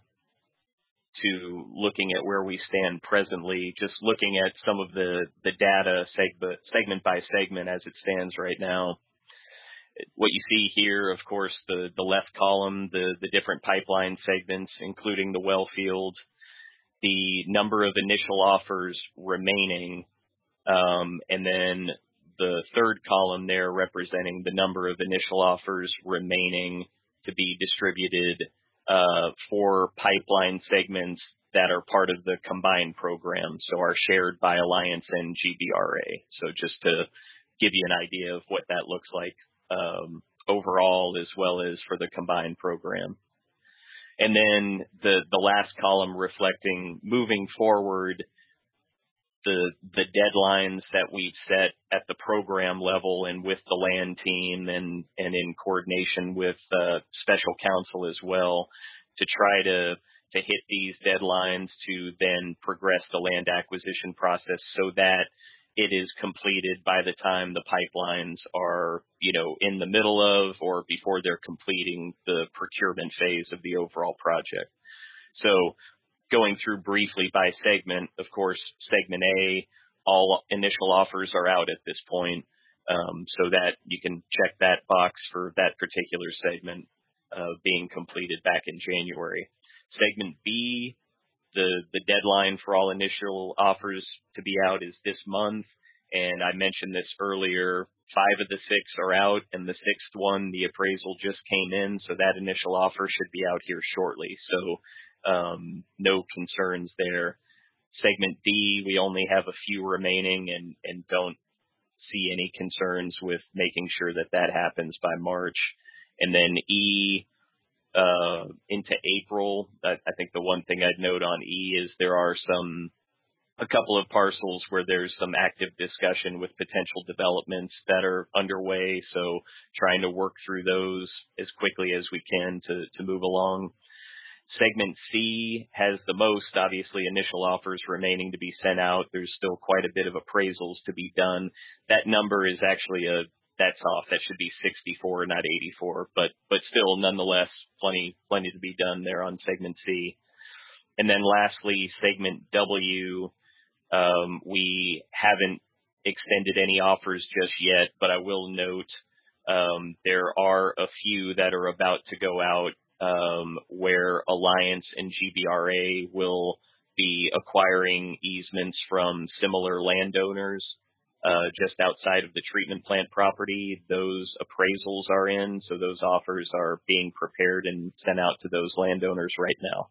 to looking at where we stand presently, just looking at some of the data segment by segment as it stands right now. What you see here, of course, the left column, the different pipeline segments, including the well field, the number of initial offers remaining, and then the third column there representing the number of initial offers remaining to be distributed for pipeline segments that are part of the combined program, so are shared by Alliance and GBRA. So just to give you an idea of what that looks like overall, as well as for the combined program. And then the last column reflecting moving forward the deadlines that we've set at the program level and with the land team and in coordination with special counsel as well, to try to hit these deadlines to then progress the land acquisition process so that it is completed by the time the pipelines are, in the middle of or before they're completing the procurement phase of the overall project. So going through briefly by segment, of course, segment A, all initial offers are out at this point, so that you can check that box for that particular segment being completed back in January. Segment B, the deadline for all initial offers to be out is this month, and I mentioned this earlier, 5 of the 6 are out, and the 6th one, the appraisal just came in, so that initial offer should be out here shortly. So no concerns there. Segment D, we only have a few remaining and don't see any concerns with making sure that happens by March. And then E, into April, I think the one thing I'd note on E is there are a couple of parcels where there's some active discussion with potential developments that are underway, so trying to work through those as quickly as we can to move along. Segment C has the most, obviously, initial offers remaining to be sent out. There's still quite a bit of appraisals to be done. That number is actually that's off. That should be 64, not 84, but still, nonetheless, plenty to be done there on segment C. And then lastly, segment W, we haven't extended any offers just yet, but I will note there are a few that are about to go out where Alliance and GBRA will be acquiring easements from similar landowners just outside of the treatment plant property. Those appraisals are in, so those offers are being prepared and sent out to those landowners right now.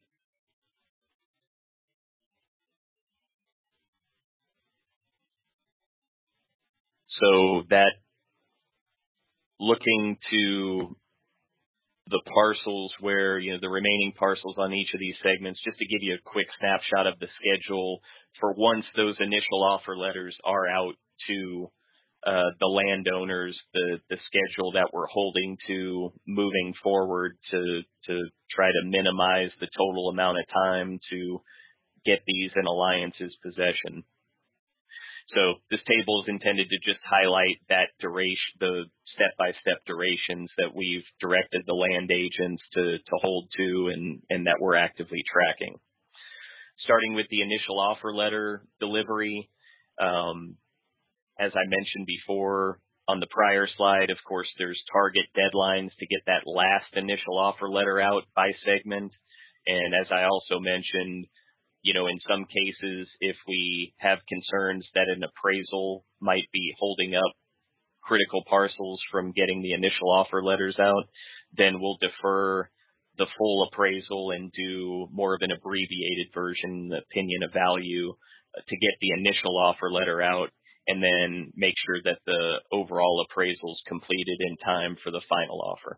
So that, looking to the parcels where, the remaining parcels on each of these segments, just to give you a quick snapshot of the schedule for once those initial offer letters are out to the landowners, the schedule that we're holding to moving forward to try to minimize the total amount of time to get these in Alliance's possession. So this table is intended to just highlight that duration, the step-by-step durations that we've directed the land agents to hold to and that we're actively tracking. Starting with the initial offer letter delivery, as I mentioned before on the prior slide, of course, there's target deadlines to get that last initial offer letter out by segment. And as I also mentioned, in some cases, if we have concerns that an appraisal might be holding up critical parcels from getting the initial offer letters out, then we'll defer the full appraisal and do more of an abbreviated version, opinion of value, to get the initial offer letter out, and then make sure that the overall appraisal is completed in time for the final offer.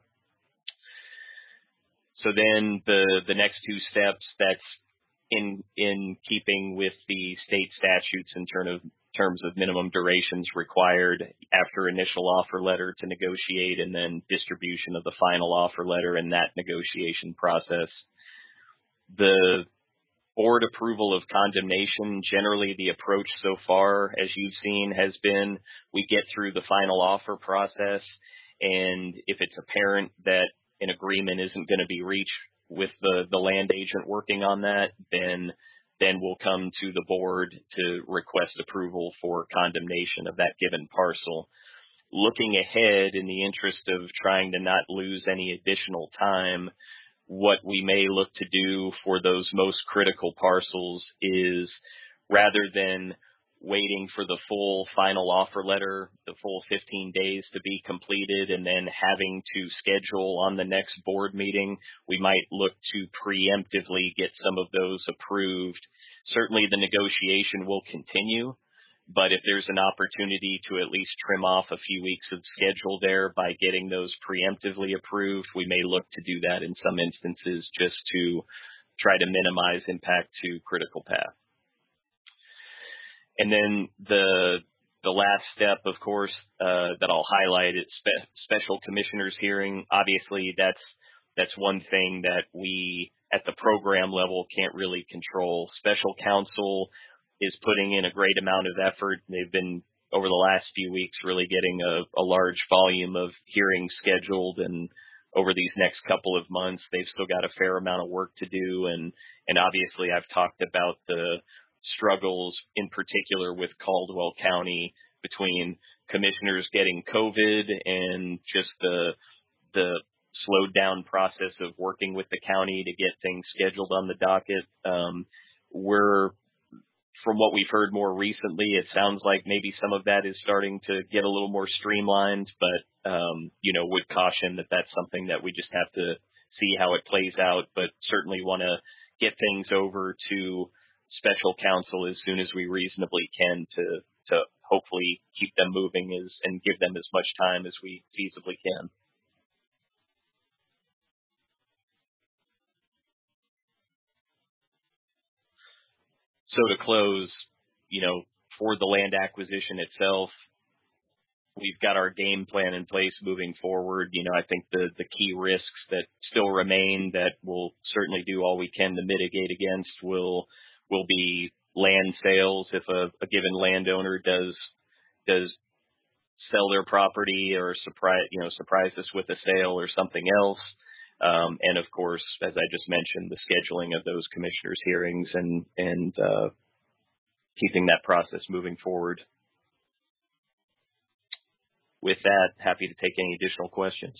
So then the next two steps, that's in keeping with the state statutes in terms of minimum durations required after initial offer letter to negotiate, and then distribution of the final offer letter in that negotiation process. The board approval of condemnation, generally the approach so far, as you've seen, has been we get through the final offer process, and if it's apparent that an agreement isn't going to be reached with the land agent working on that, then we'll come to the board to request approval for condemnation of that given parcel. Looking ahead, in the interest of trying to not lose any additional time, what we may look to do for those most critical parcels is, rather than waiting for the full final offer letter, the full 15 days to be completed, and then having to schedule on the next board meeting, we might look to preemptively get some of those approved. Certainly the negotiation will continue, but if there's an opportunity to at least trim off a few weeks of schedule there by getting those preemptively approved, we may look to do that in some instances just to try to minimize impact to critical path. And then the last step, of course, that I'll highlight is special commissioners hearing. Obviously, that's one thing that we at the program level can't really control. Special counsel is putting in a great amount of effort. They've been, over the last few weeks, really getting a large volume of hearings scheduled, and over these next couple of months, they've still got a fair amount of work to do. And obviously, I've talked about the struggles in particular with Caldwell County between commissioners getting COVID and just the slowed down process of working with the county to get things scheduled on the docket. From what we've heard more recently, it sounds like maybe some of that is starting to get a little more streamlined, but would caution that that's something that we just have to see how it plays out, but certainly want to get things over to special counsel as soon as we reasonably can to hopefully keep them moving and give them as much time as we feasibly can. So to close, for the land acquisition itself, we've got our game plan in place moving forward. I think the key risks that still remain that we'll certainly do all we can to mitigate against will be land sales. If a given landowner does sell their property or surprise us with a sale or something else. And of course, as I just mentioned, the scheduling of those commissioners' hearings and keeping that process moving forward. With that, happy to take any additional questions.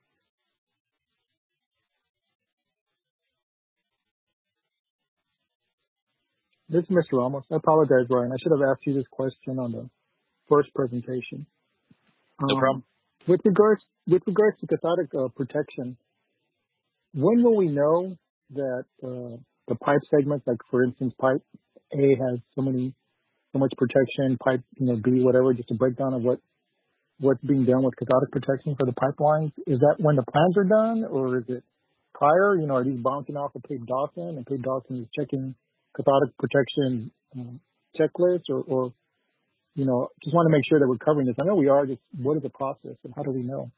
This is Mr. Ramos. I apologize, Ryan. I should have asked you this question on the first presentation. No problem. With regards to cathodic protection, when will we know that the pipe segments, like for instance, pipe A has so much protection, pipe B, whatever, just a breakdown of what's being done with cathodic protection for the pipelines? Is that when the plans are done, or is it prior? Are these bouncing off of Cape Dawson, and Cape Dawson is checking cathodic protection checklist, or just want to make sure that we're covering this. I know we are. Just what is the process, and how do we know?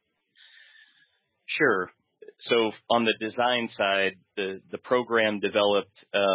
Sure. So on the design side, the program developed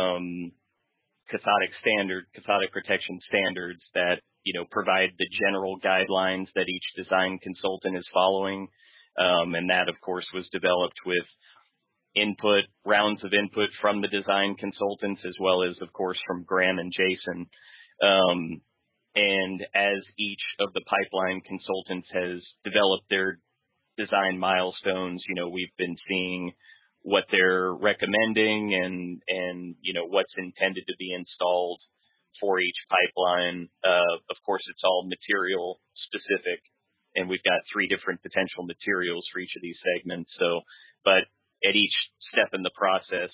cathodic protection standards that provide the general guidelines that each design consultant is following, and that of course was developed with rounds of input from the design consultants, as well as, of course, from Graham and Jason. And as each of the pipeline consultants has developed their design milestones, we've been seeing what they're recommending and what's intended to be installed for each pipeline. Of course, it's all material specific, and we've got 3 different potential materials for each of these segments. So, but at each step in the process,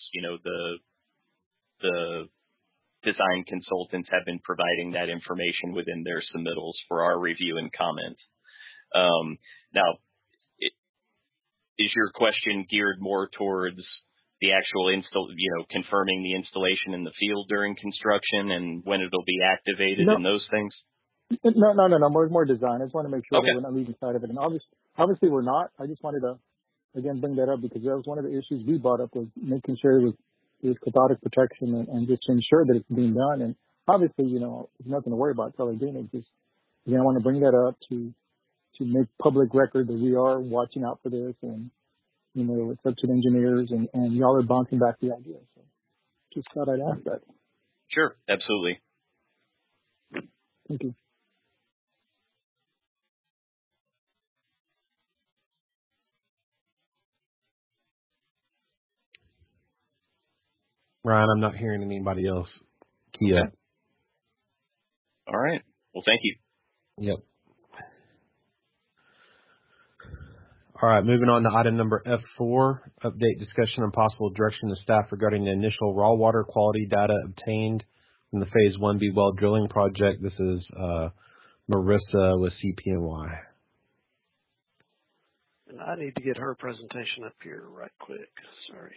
the design consultants have been providing that information within their submittals for our review and comment. Now, is your question geared more towards the actual confirming the installation in the field during construction and when it'll be activated and those things? No. More design. I just want to make sure that we're not losing sight of it. And obviously we're not. I just wanted to, again, bring that up because that was one of the issues we brought up, was making sure it was cathodic protection and just to ensure that it's being done. And obviously, there's nothing to worry about. It's all they're doing. Just, again, I want to bring that up to make public record that we are watching out for this, and, it's up to the engineers, and y'all are bouncing back the idea. So just thought I'd ask that. Sure. Absolutely. Thank you. Ryan, I'm not hearing anybody else. Kia. All right. Well, thank you. Yep. All right, moving on to item number F4, update discussion and possible direction to staff regarding the initial raw water quality data obtained from the Phase 1B well drilling project. This is Marissa with CPNY. And I need to get her presentation up here right quick. Sorry.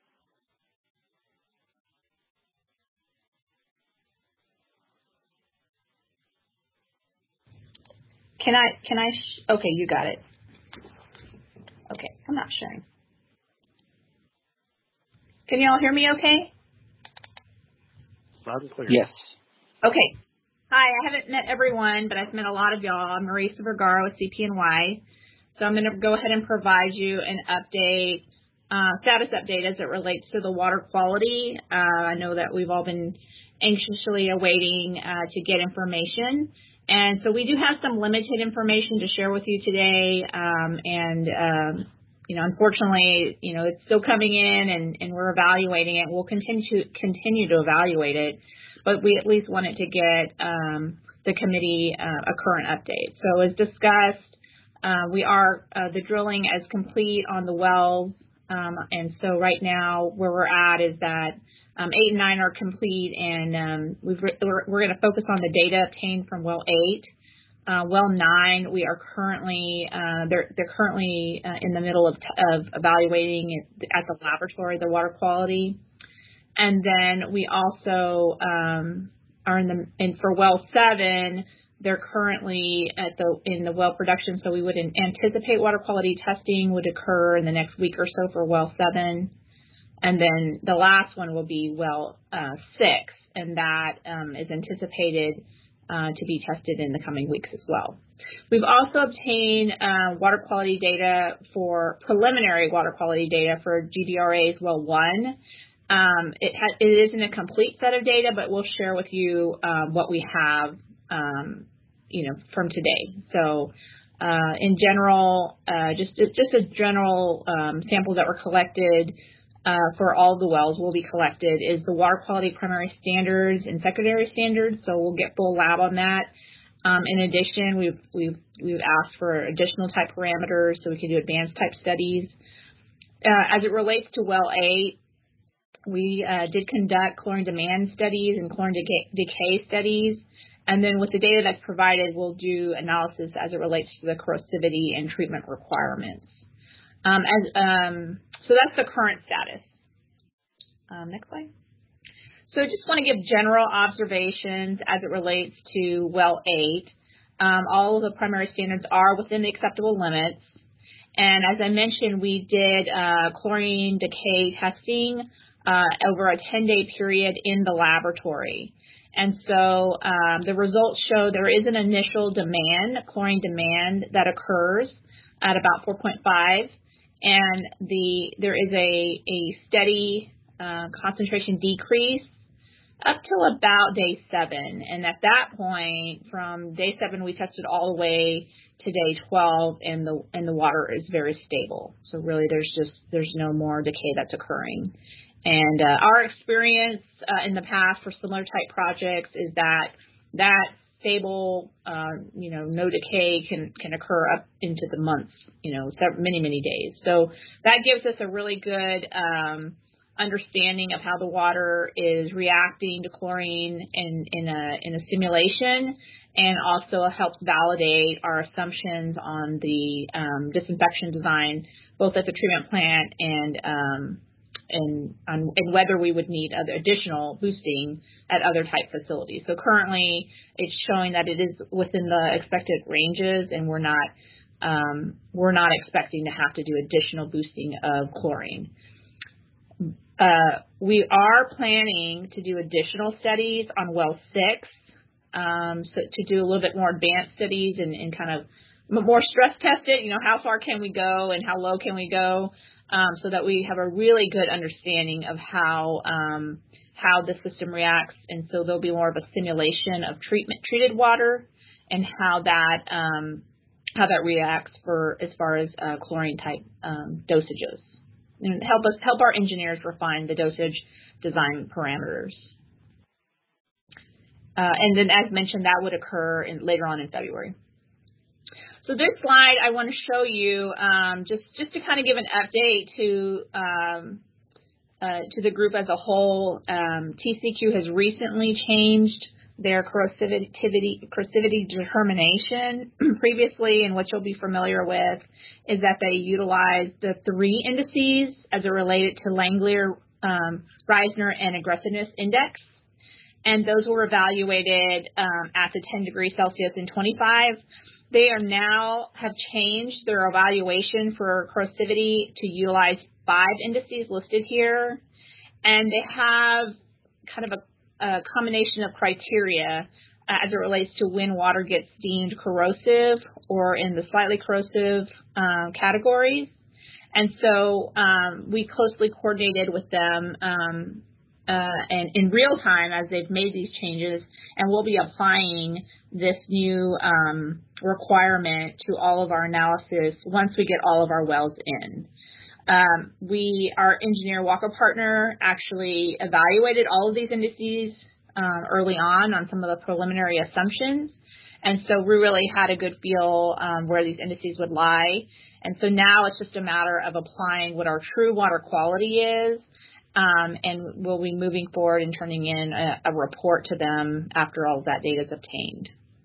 Okay, you got it. Okay, I'm not sharing. Can you all hear me okay? Loud and clear. Yes. Okay. Hi, I haven't met everyone, but I've met a lot of y'all. I'm Marisa Vergara with CPNY. So I'm going to go ahead and provide you an update, status update as it relates to the water quality. I know that we've all been anxiously awaiting to get information. And so we do have some limited information to share with you today. Unfortunately, it's still coming in and we're evaluating it. We'll continue to evaluate it, but we at least wanted to get the committee a current update. So as discussed, the drilling is complete on the wells. And so right now where we're at is that 8 and 9 are complete, and we're going to focus on the data obtained from well 8. Well 9, we are currently they're currently in the middle of evaluating it at the laboratory, the water quality, and then we also are and for well 7, they're currently in the well production. So we would anticipate water quality testing would occur in the next week or so for well 7. And then the last one will be well 6, and that is anticipated to be tested in the coming weeks as well. We've also obtained water quality data preliminary water quality data for GDRA's well 1. It isn't a complete set of data, but we'll share with you what we have, from today. So in general, just a general sample that were collected. For all the wells will be collected is the water quality primary standards and secondary standards. So we'll get full lab on that. In addition, we've asked for additional type parameters so we can do advanced type studies. As it relates to well 8, we did conduct chlorine demand studies and chlorine decay studies. And then with the data that's provided, we'll do analysis as it relates to the corrosivity and treatment requirements. So that's the current status. Next slide. So I just want to give general observations as it relates to well 8. All of the primary standards are within the acceptable limits. And as I mentioned, we did chlorine decay testing over a 10-day period in the laboratory. And so the results show there is an initial chlorine demand that occurs at about 4.5. And there is a steady concentration decrease up till about day 7. And at that point, from day 7, we tested all the way to day 12, and the water is very stable. So really, there's no more decay that's occurring. And our experience in the past for similar type projects is that stable, no decay can occur up into the months, many days. So that gives us a really good understanding of how the water is reacting to chlorine in a simulation, and also helps validate our assumptions on the disinfection design, both at the treatment plant and whether we would need other additional boosting at other type facilities. So currently, it's showing that it is within the expected ranges, and we're not expecting to have to do additional boosting of chlorine. We are planning to do additional studies on well 6, so to do a little bit more advanced studies and kind of more stress test it. How far can we go and how low can we go, so that we have a really good understanding of how the system reacts. And so there'll be more of a simulation of treated water and how that reacts as far as chlorine type dosages, and help our engineers refine the dosage design parameters. And then, as mentioned, that would occur later on in February. So this slide I want to show you just to kind of give an update to the group as a whole. TCEQ has recently changed their corrosivity determination. Previously, and what you'll be familiar with, is that they utilized the 3 indices as it related to Langmuir, Reisner, and aggressiveness index. And those were evaluated at the 10 degrees Celsius and 25. They have changed their evaluation for corrosivity to utilize 5 indices listed here. And they have kind of a combination of criteria as it relates to when water gets deemed corrosive or in the slightly corrosive categories. And so we closely coordinated with them and in real time as they've made these changes, and we'll be applying this new requirement to all of our analysis once we get all of our wells in. Our engineer Walker Partner actually evaluated all of these indices early on some of the preliminary assumptions, and so we really had a good feel where these indices would lie. And so now it's just a matter of applying what our true water quality is, and we'll be moving forward and turning in a report to them after all of that data is obtained.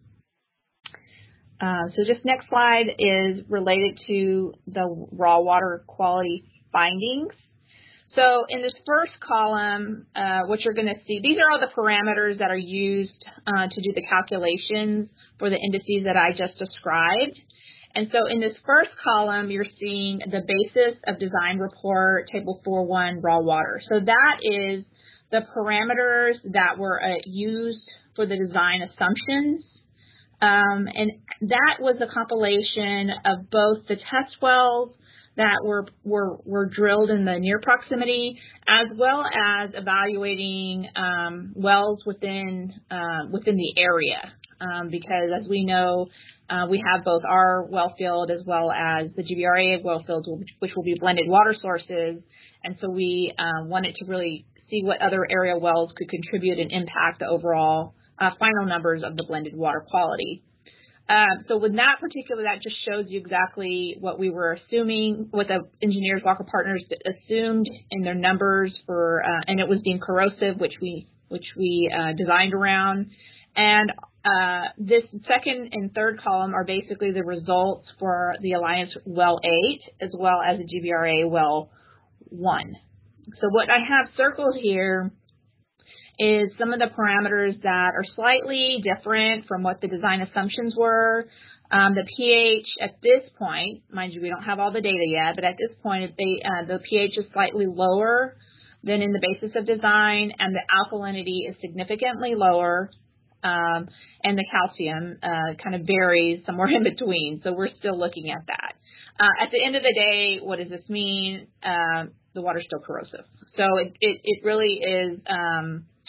So just next slide is related to the raw water quality findings. So in this first column, what you're going to see, these are all the parameters that are used to do the calculations for the indices that I just described. And so in this first column, you're seeing the basis of design report, table 4.1, raw water. So that is the parameters that were used for the design assumptions. And that was a compilation of both the test wells that were drilled in the near proximity, as well as evaluating wells within the area. Because as we know, we have both our well field as well as the GBRA well fields, which will be blended water sources. And so we wanted to really see what other area wells could contribute and impact the overall final numbers of the blended water quality. So with that just shows you exactly what we were assuming, what the engineers, Walker Partners, assumed in their numbers for, and it was deemed corrosive, which we designed around. And this second and third column are basically the results for the Alliance Well 8 as well as the GBRA Well 1. So what I have circled here is some of the parameters that are slightly different from what the design assumptions were. The pH at this point, mind you, we don't have all the data yet, but at this point, the pH is slightly lower than in the basis of design, and the alkalinity is significantly lower, and the calcium kind of varies somewhere in between. So we're still looking at that. At the end of the day, what does this mean? The water's still corrosive. So it really is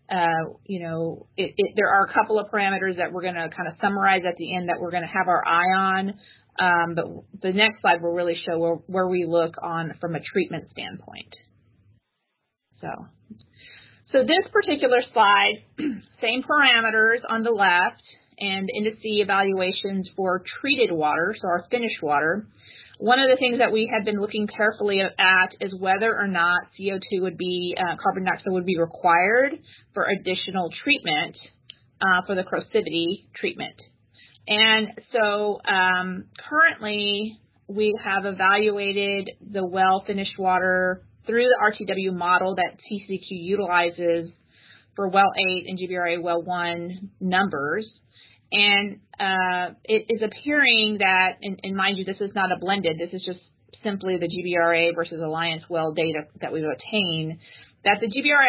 there are a couple of parameters that we're going to kind of summarize at the end that we're going to have our eye on. But the next slide will really show where we look on from a treatment standpoint. So this particular slide, same parameters on the left and indice evaluations for treated water, so our finished water. One of the things that we had been looking carefully at is whether or not CO2 would be, carbon dioxide would be required for additional treatment for the corrosivity treatment. And so currently we have evaluated the well finished water through the RTW model that TCEQ utilizes for well 8 and GBRA well 1 numbers. And it is appearing that, and mind you, this is not a blended, this is just simply the GBRA versus Alliance well data that we've obtained, that the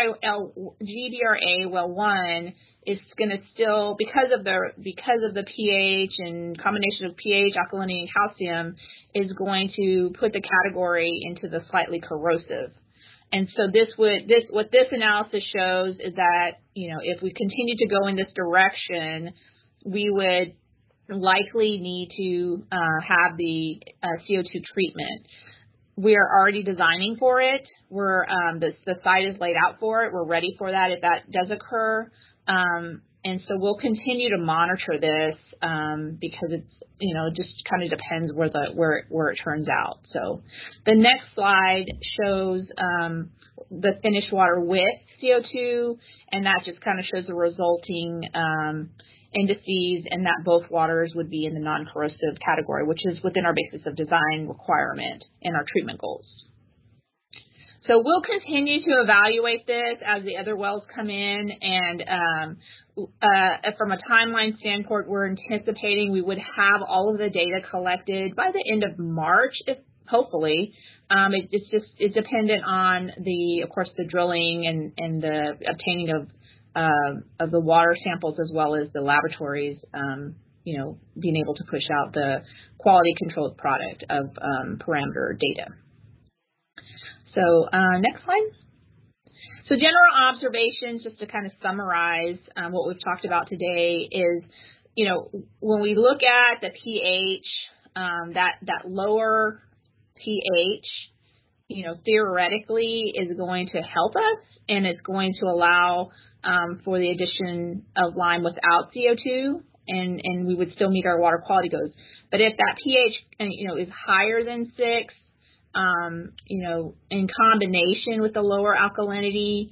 GBRA well 1 is going to still, because of the pH and combination of pH, alkalinity, and calcium, is going to put the category into the slightly corrosive. And so what this analysis shows is that, if we continue to go in this direction, we would likely need to have the CO2 treatment. We are already designing for it. The site is laid out for it. We're ready for that if that does occur. And so we'll continue to monitor this because it's, just kind of depends where it turns out. So the next slide shows the finished water with CO2, and that just kind of shows the resulting indices, and that both waters would be in the non-corrosive category, which is within our basis of design requirement and our treatment goals. So we'll continue to evaluate this as the other wells come in, and from a timeline standpoint, we're anticipating we would have all of the data collected by the end of March, hopefully. It's dependent on of course, the drilling and the obtaining of the water samples as well as the laboratories, being able to push out the quality controlled product of parameter data. So next slide. So general observations, just to kind of summarize what we've talked about today is, when we look at the pH, that lower pH, theoretically is going to help us, and it's going to allow for the addition of lime without CO2, and we would still meet our water quality goals. But if that pH, is higher than 6, in combination with the lower alkalinity,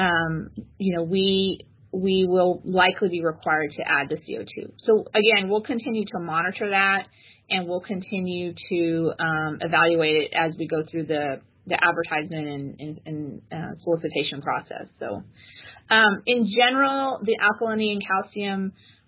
we will likely be required to add the CO2. So again, we'll continue to monitor that, and we'll continue to evaluate it as we go through the advertisement and solicitation process. So in general, the alkalinity and calcium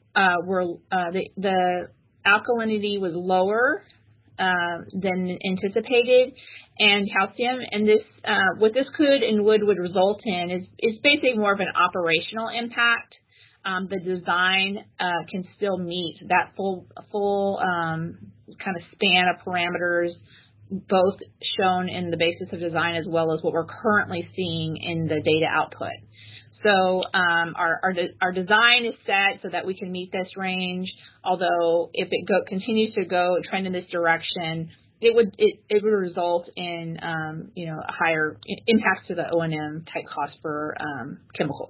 the alkalinity was lower than anticipated, and calcium, and this what this could and would result in is basically more of an operational impact. The design can still meet that full kind of span of parameters, both shown in the basis of design as well as what we're currently seeing in the data output. So our design is set so that we can meet this range. Although if it continues to trend in this direction, it would result in a higher impact to the O&M type cost for chemicals.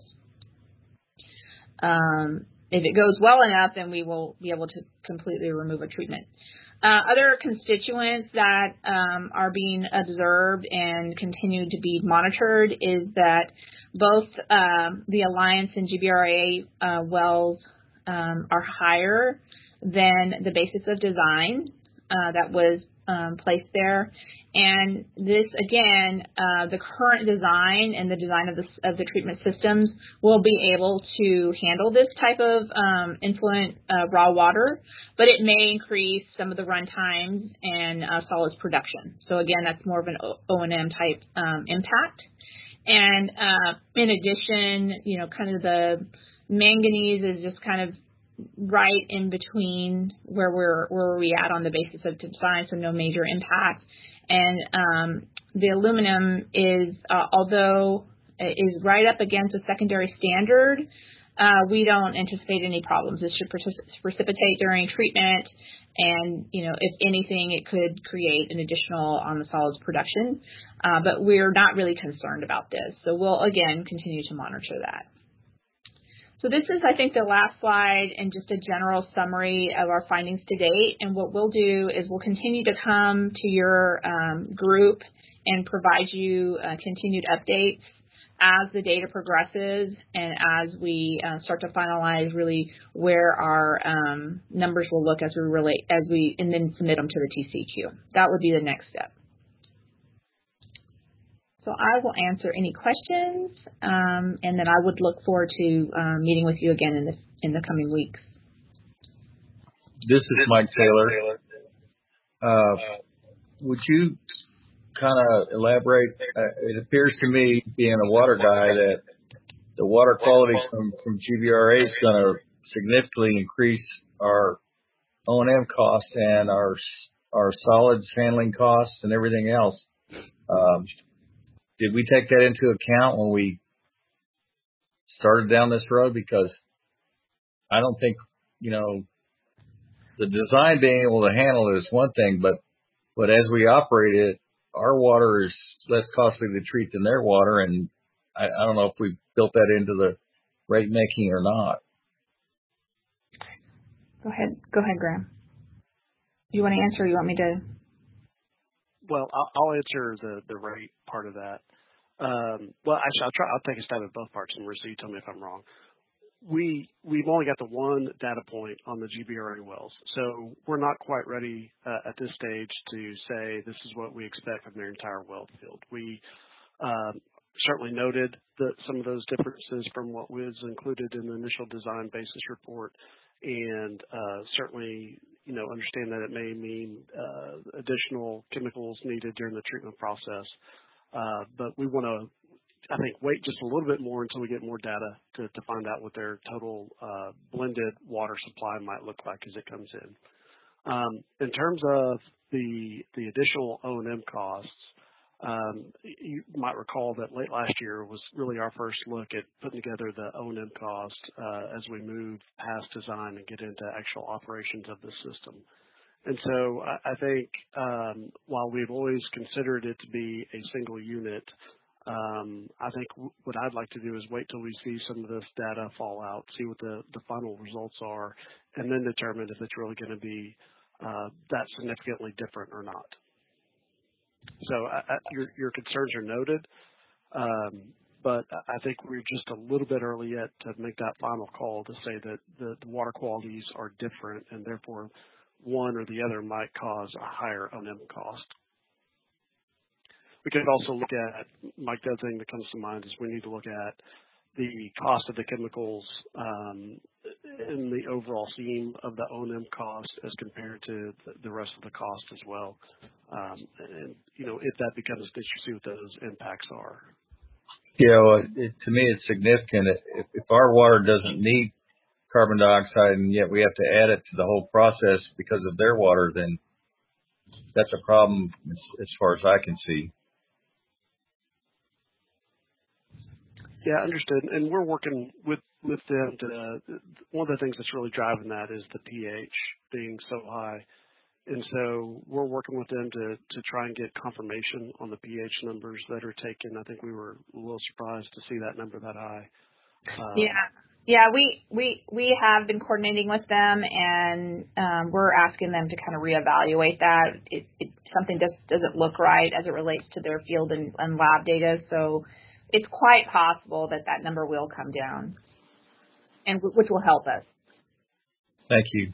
If it goes well enough, then we will be able to completely remove a treatment. Other constituents that are being observed and continue to be monitored is that both the Alliance and GBRA wells are higher than the basis of design that was placed there. And this, again, the current design and the design of the treatment systems will be able to handle this type of influent raw water, but it may increase some of the run times and solids production. So again, that's more of an O&M type impact. And in addition, kind of the manganese is just kind of right in between where we at on the basis of design, so no major impact. And the aluminum is, although is right up against a secondary standard, we don't anticipate any problems. This should precipitate during treatment, and if anything, it could create an additional on the solids production. But we're not really concerned about this. So we'll again continue to monitor that. So this is, I think, the last slide and just a general summary of our findings to date. And what we'll do is we'll continue to come to your group and provide you continued updates as the data progresses and as we start to finalize really where our numbers will look and then submit them to the TCEQ. That would be the next step. So I will answer any questions, and then I would look forward to meeting with you again in the coming weeks. This is Mike Taylor. Would you kind of elaborate? It appears to me, being a water guy, that the water quality from GBRA is going to significantly increase our O&M costs and our solids handling costs and everything else. Did we take that into account when we started down this road? Because I don't think, the design being able to handle it is one thing, but as we operate it, our water is less costly to treat than their water, and I don't know if we built that into the rate making or not. Go ahead, Graham. You want to answer, or you want me to? Well, I'll answer the rate part of that. Well, actually, I'll take a stab at both parts, and Marissa, you tell me if I'm wrong. We've only got the one data point on the GBRA wells, so we're not quite ready at this stage to say this is what we expect from their entire well field. We certainly noted some of those differences from what was included in the initial design basis report, and certainly understand that it may mean additional chemicals needed during the treatment process. But we want to, I think, wait just a little bit more until we get more data to find out what their total blended water supply might look like as it comes in. In terms of the additional O&M costs, you might recall that late last year was really our first look at putting together the O&M cost as we move past design and get into actual operations of the system. And so I think while we've always considered it to be a single unit, I think what I'd like to do is wait till we see some of this data fall out, see what the final results are, and then determine if it's really going to be that significantly different or not. So your concerns are noted, but I think we're just a little bit early yet to make that final call to say that the water qualities are different, and therefore one or the other might cause a higher O&M cost. We could also look at, Mike, the other thing that comes to mind is we need to look at the cost of the chemicals in the overall scheme of the O&M cost as compared to the rest of the cost as well. And, if that becomes an issue, see what those impacts are. To me, it's significant. If our water doesn't need carbon dioxide and yet we have to add it to the whole process because of their water, then that's a problem as far as I can see. Yeah, understood. And we're working with them to, one of the things that's really driving that is the pH being so high. And so we're working with them to try and get confirmation on the pH numbers that are taken. I think we were a little surprised to see that number that high. Yeah, we have been coordinating with them, and we're asking them to kind of reevaluate that. Something doesn't look right as it relates to their field and lab data. So it's quite possible that number will come down, and which will help us. Thank you.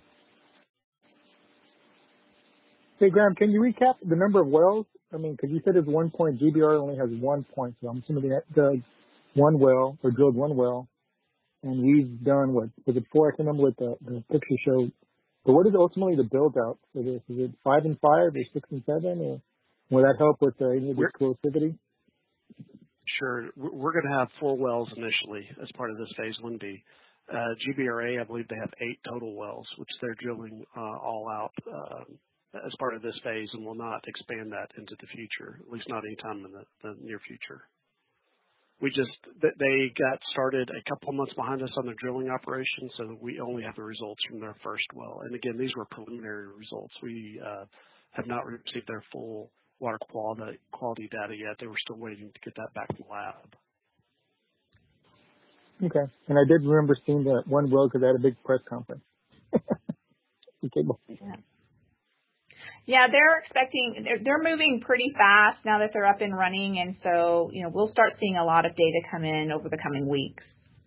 Hey, Graham, can you recap the number of wells? I mean, because you said it's 1 point. GBR only has 1 point, so I'm assuming they dug one well or drilled one well, and we've done what? Was it 4? I can't remember what the picture showed. But what is ultimately the build out for this? Is it 5 and 5 or 6 and 7, or will that help with any of the explosivity? Sure. We're going to have 4 wells initially as part of this Phase 1B. GBRA, I believe they have 8 total wells, which they're drilling all out as part of this phase, and will not expand that into the future, at least not anytime in the near future. they got started a couple months behind us on their drilling operation, so we only have the results from their first well. And again, these were preliminary results. We have not received their full water quality data yet. They were still waiting to get that back from the lab. Okay. And I did remember seeing that one well because I had a big press conference. Yeah, they're moving pretty fast now that they're up and running, and so, we'll start seeing a lot of data come in over the coming weeks.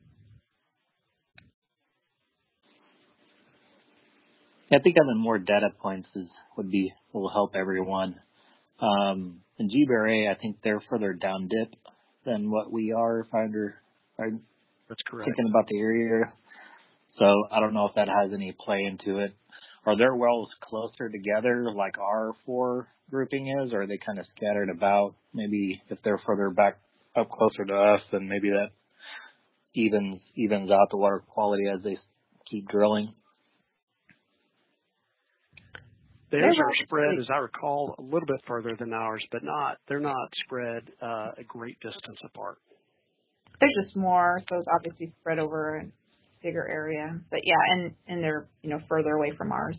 I think having more data points will help everyone. In G-Bear, I think they're further down dip than what we are, if I'm That's correct. thinking about the area. So I don't know if that has any play into it. Are their wells closer together like our 4 grouping is, or are they kind of scattered about? Maybe if they're further back up closer to us, then maybe that evens out the water quality as they keep drilling. Theirs are spread, as I recall, a little bit further than ours, but they're not spread a great distance apart. There's just more, so it's obviously spread over a bigger area. But yeah, and they're further away from ours.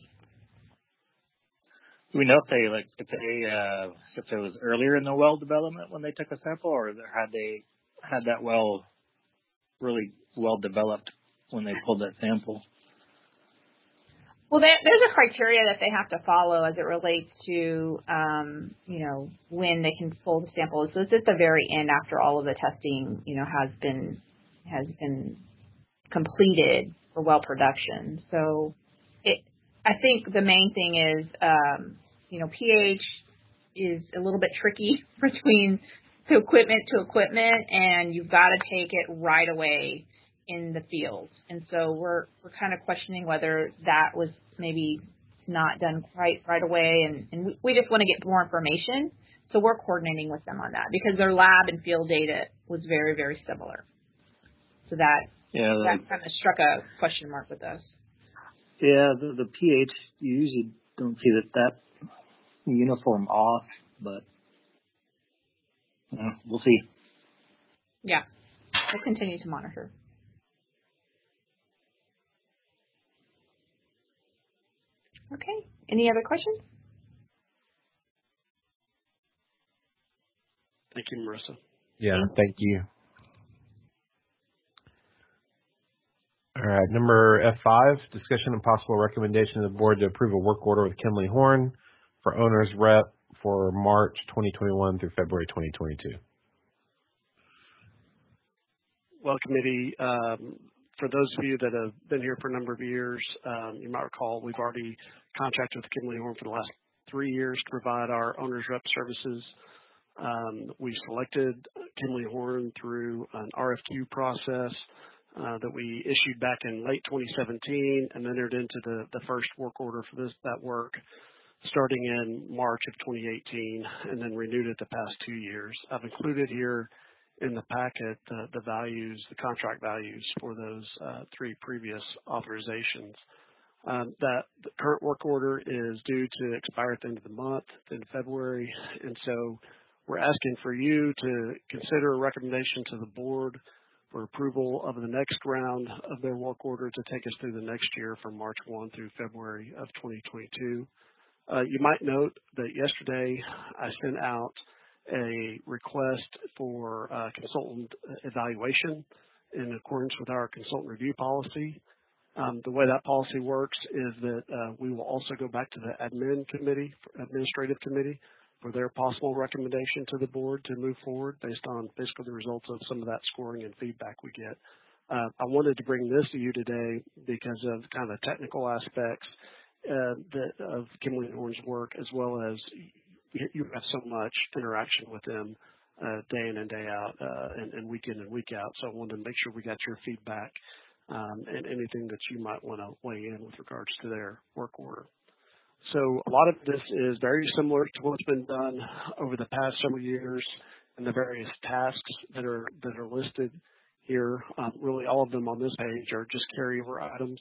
Do we know if it was earlier in the well development when they took a sample, or had they had that well really well developed when they pulled that sample? Well, there's a criteria that they have to follow as it relates to, when they can pull the sample. So it's at the very end after all of the testing, has been completed for well production. So I think the main thing is, pH is a little bit tricky between equipment to equipment, and you've got to take it right away in the field. And so we're kind of questioning whether that was maybe not done right away, and we just want to get more information. So we're coordinating with them on that because their lab and field data was very, very similar. So that kind of struck a question mark with us. Yeah, the pH, you usually don't see that uniform off, but we'll see. Yeah, we'll continue to monitor. Okay. Any other questions? Thank you, Marissa. Yeah, thank you. All right, number F5, discussion and possible recommendation of the board to approve a work order with Kimley Horn for owner's rep for March 2021 through February 2022. Well, committee, for those of you that have been here for a number of years, you might recall we've already contracted with Kimley Horn for the last 3 years to provide our owner's rep services. We selected Kimley Horn through an RFQ process that we issued back in late 2017 and entered into the first work order for that work starting in March of 2018 and then renewed it the past 2 years. I've included here in the packet the values, the contract values for those 3 previous authorizations. That the current work order is due to expire at the end of the month, in February, and so we're asking for you to consider a recommendation to the board for approval of the next round of their work order to take us through the next year from March 1 through February of 2022. You might note that yesterday I sent out a request for consultant evaluation in accordance with our consultant review policy. The way that policy works is that we will also go back to the administrative committee for their possible recommendation to the board to move forward based on basically the results of some of that scoring and feedback we get. I wanted to bring this to you today because of kind of the technical aspects of Kimley Horn's work, as well as you have so much interaction with them day in and day out and week in and week out. So I wanted to make sure we got your feedback and anything that you might want to weigh in with regards to their work order. So a lot of this is very similar to what's been done over the past several years and the various tasks that are listed here. Really all of them on this page are just carryover items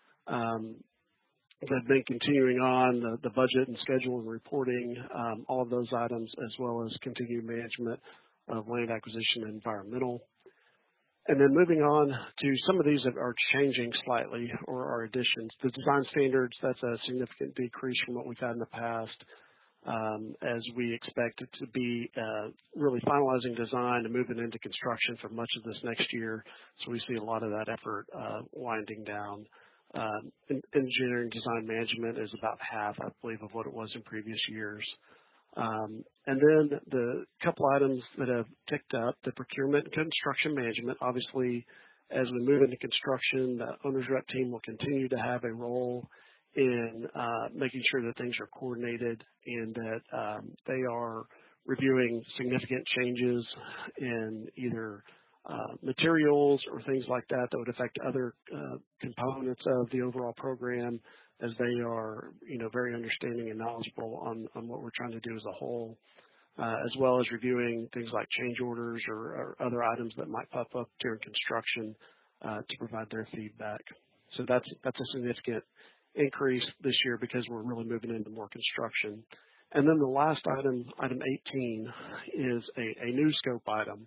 that have been continuing on, the budget and schedule and reporting, all of those items, as well as continued management of land acquisition and environmental. And then moving on to some of these that are changing slightly or are additions. The design standards, that's a significant decrease from what we've had in the past, as we expect it to be really finalizing design and moving into construction for much of this next year. So we see a lot of that effort winding down. Engineering design management is about half, I believe, of what it was in previous years. And then the couple items that have ticked up, the procurement and construction management. Obviously, as we move into construction, the owner's rep team will continue to have a role in making sure that things are coordinated and that they are reviewing significant changes in either materials or things like that that would affect other components of the overall program, as they are, very understanding and knowledgeable on what we're trying to do as a whole, as well as reviewing things like change orders or other items that might pop up during construction to provide their feedback. So that's a significant increase this year because we're really moving into more construction. And then the last item, item 18, is a new scope item.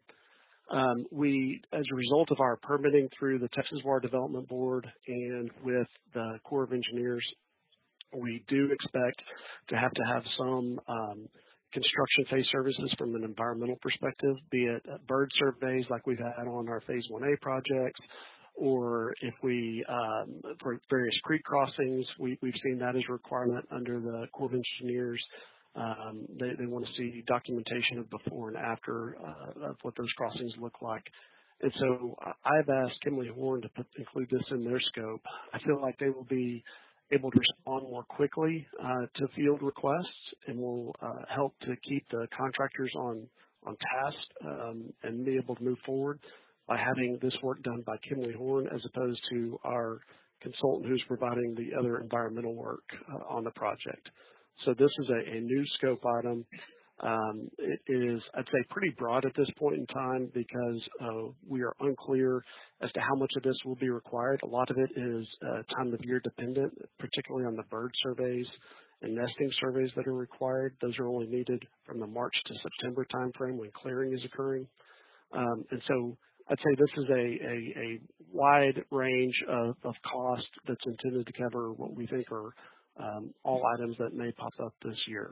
We, as a result of our permitting through the Texas Water Development Board and with the Corps of Engineers, we do expect to have some construction phase services from an environmental perspective, be it bird surveys like we've had on our Phase 1A projects, or if we, for various creek crossings, we've seen that as a requirement under the Corps of Engineers. They want to see documentation of before and after of what those crossings look like. And so I've asked Kimley Horn to include this in their scope. I feel like they will be able to respond more quickly to field requests and will help to keep the contractors on task and be able to move forward by having this work done by Kimley Horn as opposed to our consultant who's providing the other environmental work on the project. So this is a new scope item. It is, I'd say, pretty broad at this point in time because we are unclear as to how much of this will be required. A lot of it is time of year dependent, particularly on the bird surveys and nesting surveys that are required. Those are only needed from the March to September timeframe when clearing is occurring. And so I'd say this is a wide range of cost that's intended to cover what we think are all items that may pop up this year.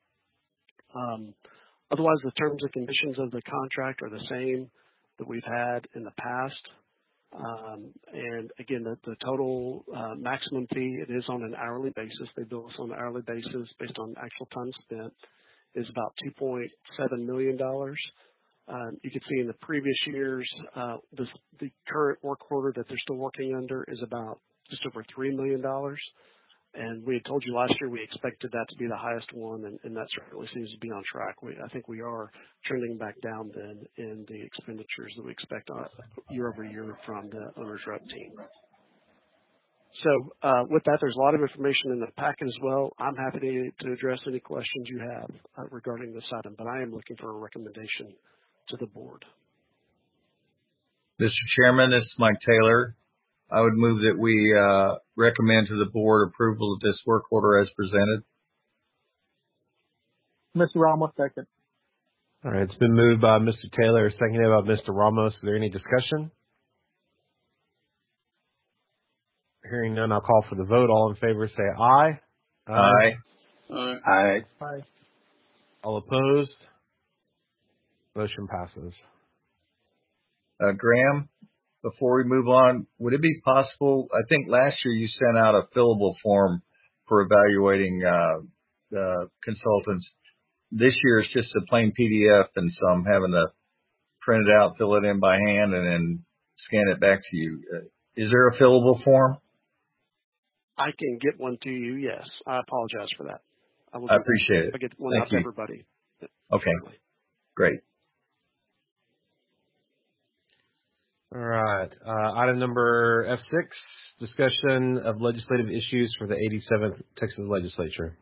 Otherwise, the terms and conditions of the contract are the same that we've had in the past. And again, the total maximum fee, it is on an hourly basis. They bill us on an hourly basis based on actual time spent, is about $2.7 million. You can see in the previous years, the current work order that they're still working under is about just over $3 million. And we had told you last year we expected that to be the highest one, and that certainly seems to be on track. I think we are trending back down then in the expenditures that we expect year over year from the owner's rep team. So with that, there's a lot of information in the packet as well. I'm happy to address any questions you have regarding this item, but I am looking for a recommendation to the board. Mr. Chairman, this is Mike Taylor. I would move that we recommend to the board approval of this work order as presented. Mr. Ramos, second. All right, it's been moved by Mr. Taylor, seconded by Mr. Ramos. Is there any discussion? Hearing none, I'll call for the vote. All in favor say aye. Aye. Aye. Aye. Aye. All opposed? Motion passes. Graham, before we move on, would it be possible, I think last year you sent out a fillable form for evaluating the consultants. This year it's just a plain PDF, and so I'm having to print it out, fill it in by hand, and then scan it back to you. Is there a fillable form? I can get one to you, yes. I apologize for that. I appreciate it. I'll get one out to everybody. Okay, great. All right. Item number F6, discussion of legislative issues for the 87th Texas Legislature.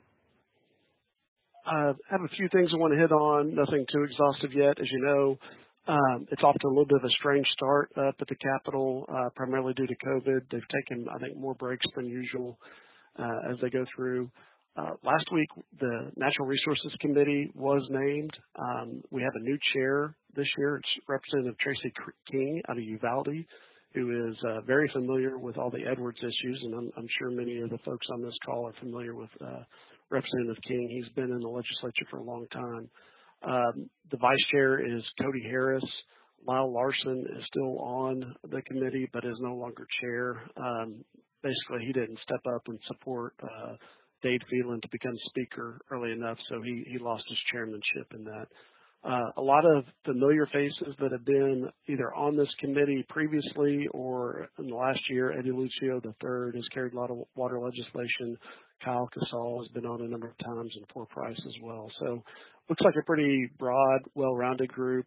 I have a few things I want to hit on, nothing too exhaustive yet. As you know, it's off to a little bit of a strange start up at the Capitol, primarily due to COVID. They've taken, I think, more breaks than usual as they go through. Last week, the Natural Resources Committee was named. We have a new chair this year. It's Representative Tracy King out of Uvalde, who is very familiar with all the Edwards issues, and I'm sure many of the folks on this call are familiar with Representative King. He's been in the legislature for a long time. The vice chair is Cody Harris. Lyle Larson is still on the committee, but is no longer chair. Basically, he didn't step up and support Dade Phelan to become speaker early enough, so he lost his chairmanship in that. A lot of familiar faces that have been either on this committee previously or in the last year. Eddie Lucio III has carried a lot of water legislation. Kyle Casal has been on a number of times, and Poor Price as well. So looks like a pretty broad, well-rounded group,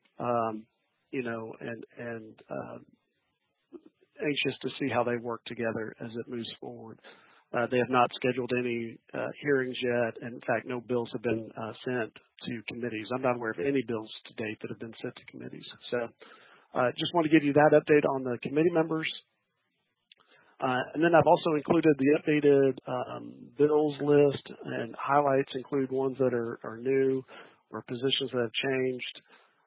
and anxious to see how they work together as it moves forward. They have not scheduled any hearings yet. In fact, no bills have been sent to committees. I'm not aware of any bills to date that have been sent to committees. So just want to give you that update on the committee members. And then I've also included the updated bills list, and highlights include ones that are new or positions that have changed.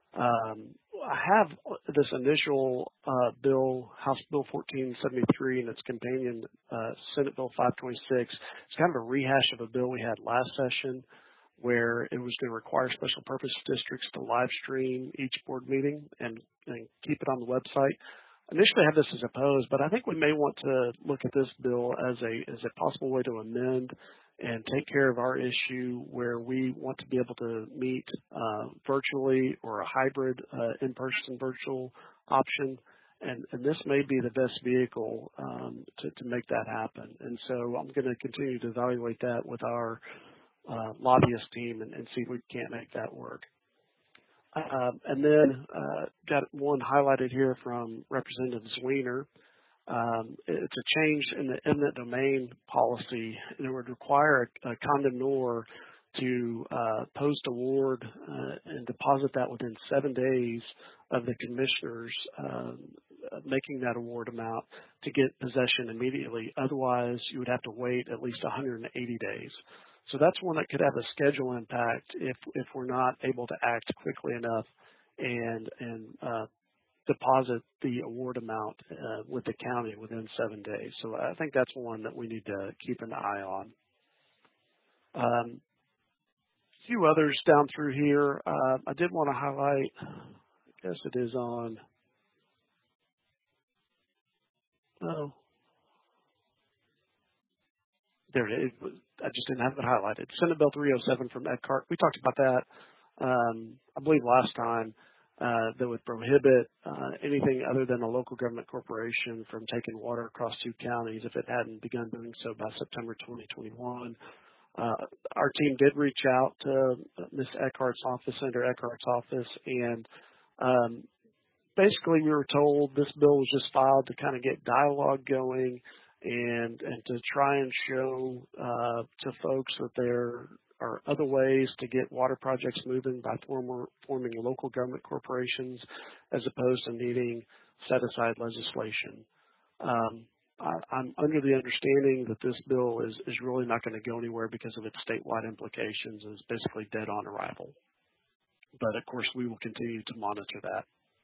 I have this initial bill, House Bill 1473, and its companion, Senate Bill 526. It's kind of a rehash of a bill we had last session, where it was going to require special purpose districts to live stream each board meeting and keep it on the website. Initially, I have this as opposed, but I think we may want to look at this bill as a possible way to amend and take care of our issue where we want to be able to meet virtually or a hybrid in-person virtual option. And this may be the best vehicle to make that happen. And so I'm going to continue to evaluate that with our lobbyist team and see if we can't make that work. And then got one highlighted here from Representative Zwiener. It's a change in the eminent domain policy, and it would require a condemnor to post award and deposit that within 7 days of the commissioners making that award amount to get possession immediately. Otherwise, you would have to wait at least 180 days. So that's one that could have a schedule impact if we're not able to act quickly enough and deposit the award amount with the county within 7 days. So I think that's one that we need to keep an eye on. A few others down through here. I did want to highlight, I guess it is on, there it is. I just didn't have it highlighted. Senate Bill 307 from Ed Cart. We talked about that, I believe, last time, that would prohibit anything other than a local government corporation from taking water across two counties if it hadn't begun doing so by September 2021. Our team did reach out to Ms. Eckhart's office, Senator Eckhart's office, and basically we were told this bill was just filed to kind of get dialogue going and to try and show to folks that there are other ways to get water projects moving by forming local government corporations as opposed to needing set-aside legislation. I'm under the understanding that this bill is really not going to go anywhere because of its statewide implications and is basically dead on arrival. But, of course, we will continue to monitor that.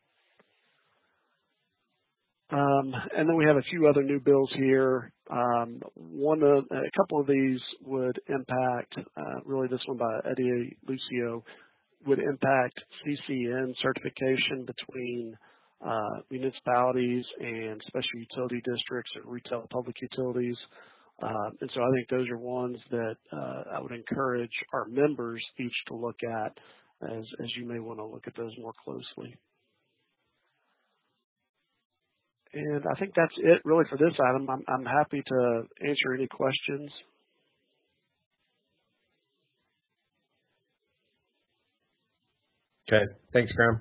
And then we have a few other new bills here. A couple of these would impact, really this one by Eddie Lucio, would impact CCN certification between municipalities and special utility districts or retail public utilities. And so I think those are ones that I would encourage our members each to look at as you may want to look at those more closely. And I think that's it really for this item. I'm happy to answer any questions. Okay, thanks, Graham.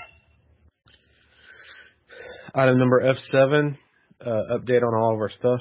Item number F7, update on all of our stuff.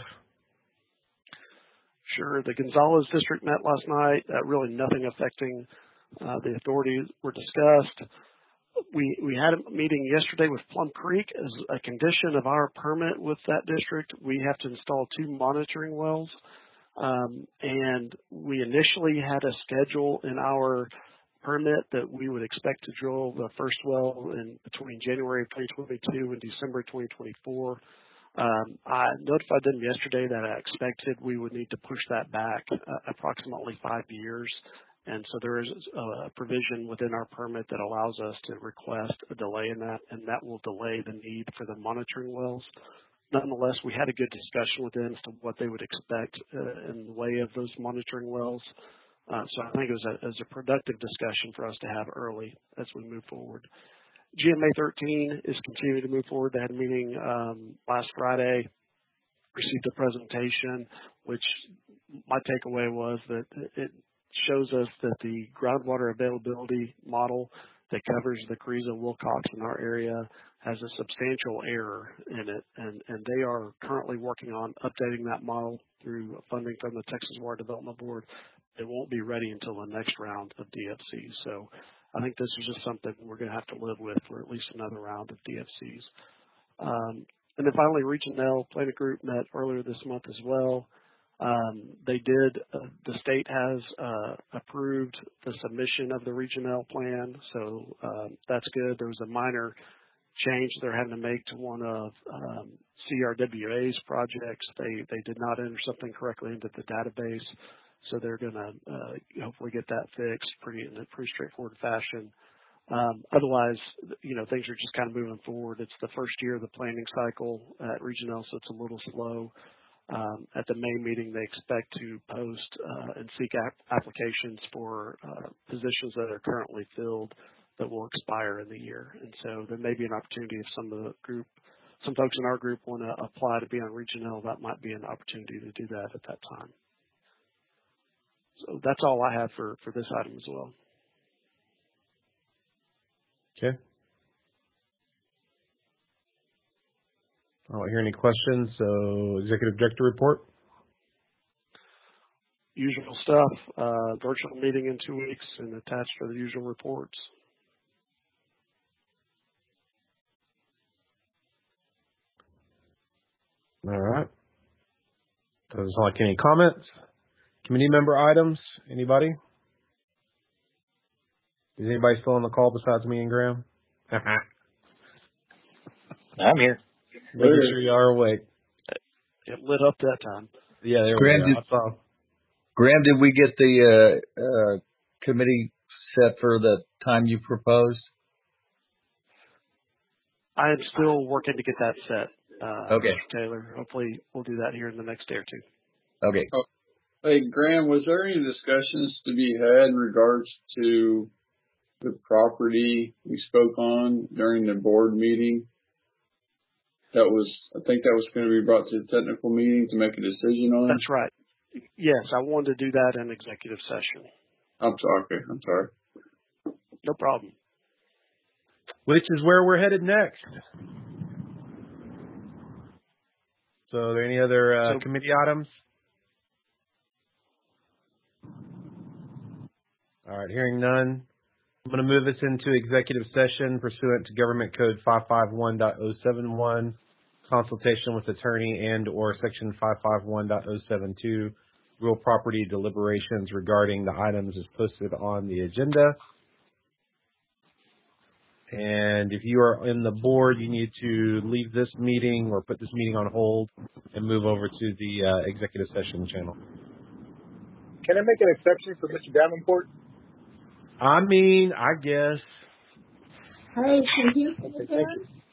Sure. The Gonzales district met last night. Really nothing affecting the authorities were discussed. We had a meeting yesterday with Plum Creek. As a condition of our permit with that district, we have to install 2 monitoring wells. And we initially had a schedule in our permit that we would expect to drill the first well in between January of 2022 and December 2024. I notified them yesterday that I expected we would need to push that back approximately 5 years. And so there is a provision within our permit that allows us to request a delay in that, and that will delay the need for the monitoring wells. Nonetheless, we had a good discussion with them as to what they would expect in the way of those monitoring wells. So I think it was a productive discussion for us to have early as we move forward. GMA 13 is continuing to move forward. They had a meeting last Friday, received a presentation, which my takeaway was that it shows us that the groundwater availability model that covers the Carrizo Wilcox in our area has a substantial error in it, and they are currently working on updating that model through funding from the Texas Water Development Board. It won't be ready until the next round of DFCs. So I think this is just something we're going to have to live with for at least another round of DFCs. And then finally, Region L Planning Group met earlier this month as well. The state has approved the submission of the Region L plan, so that's good. There was a minor change they're having to make to one of CRWA's projects. They did not enter something correctly into the database, so they're going to hopefully get that fixed in a pretty straightforward fashion. Otherwise, things are just kind of moving forward. It's the first year of the planning cycle at Region L, so it's a little slow. At the May meeting, they expect to post and seek applications for positions that are currently filled that will expire in the year. And so there may be an opportunity if some folks in our group want to apply to be on Region L, that might be an opportunity to do that at that time. So that's all I have for this item as well. Okay. I don't hear any questions, so Executive Director report. Usual stuff, virtual meeting in 2 weeks and attached are the usual reports. All right. Doesn't sound like any comments. Committee member items, anybody? Is anybody still on the call besides me and Graham? I'm here. Making sure you are awake. It lit up that time. Yeah, there Graham, we go. Graham, did we get the committee set for the time you proposed? I am still working to get that set. Okay. Taylor, hopefully we'll do that here in the next day or two. Okay. Oh, hey, Graham, was there any discussions to be had in regards to the property we spoke on during the board meeting? I think that was going to be brought to the technical meeting to make a decision on. That's right. Yes, I wanted to do that in executive session. I'm sorry. Okay, I'm sorry. No problem. Which is where we're headed next. So are there any other committee items? All right, hearing none. I'm going to move us into executive session pursuant to Government Code 551.071, consultation with attorney and or Section 551.072, real property deliberations regarding the items as posted on the agenda. And if you are in the board, you need to leave this meeting or put this meeting on hold and move over to the executive session channel. Can I make an exception for Mr. Davenport? I mean, I guess. Hey, can you finish it?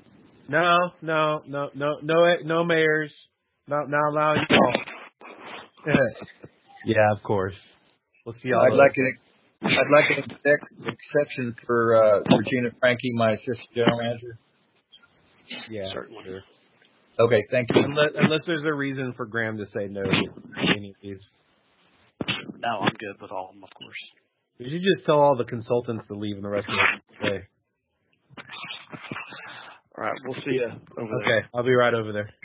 No mayors. Not allowing you all. Yeah, of course. We'll see y'all. I'd like an exception for Regina Frankie, my assistant general manager. Yeah, certainly. Sure. Okay, thank you. Unless there's a reason for Graham to say no to any of these. No, I'm good with all of them, of course. You should just tell all the consultants to leave and the rest of the day. All right, we'll see you over there. Okay, I'll be right over there.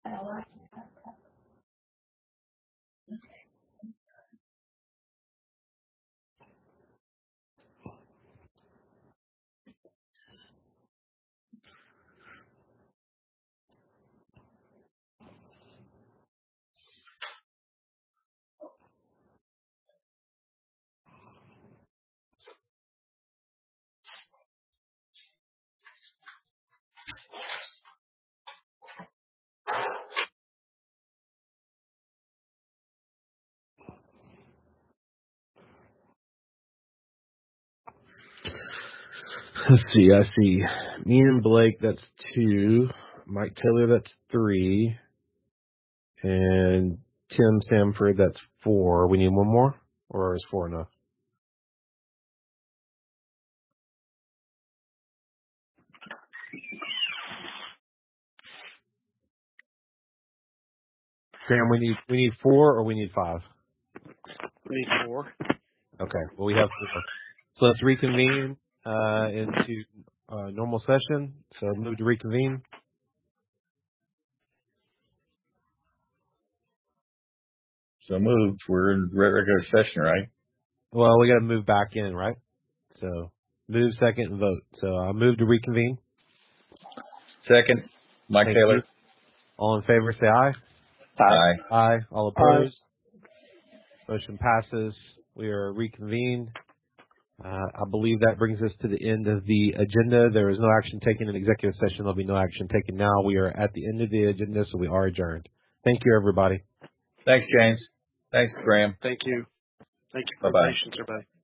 Let's see. I see. Me and Blake, that's 2. Mike Taylor, that's 3. And Tim Samford, that's 4. We need one more? Or is 4 enough? Sam, we need 4 or we need 5? We need 4. Okay. Well, we have 4. So let's reconvene into normal session. So move to reconvene. So moved. We're in regular session, right? Well, we got to move back in, right? So move, second, and vote. So I move to reconvene. Second. Mike Thank Taylor. you. All in favor, say aye. Aye. Aye. All opposed? Motion passes. We are reconvened. I believe that brings us to the end of the agenda. There is no action taken in executive session. There'll be no action taken now. We are at the end of the agenda, so we are adjourned. Thank you, everybody. Thanks, James. Thanks, Graham. Thank you. Thank you for your patience, everybody.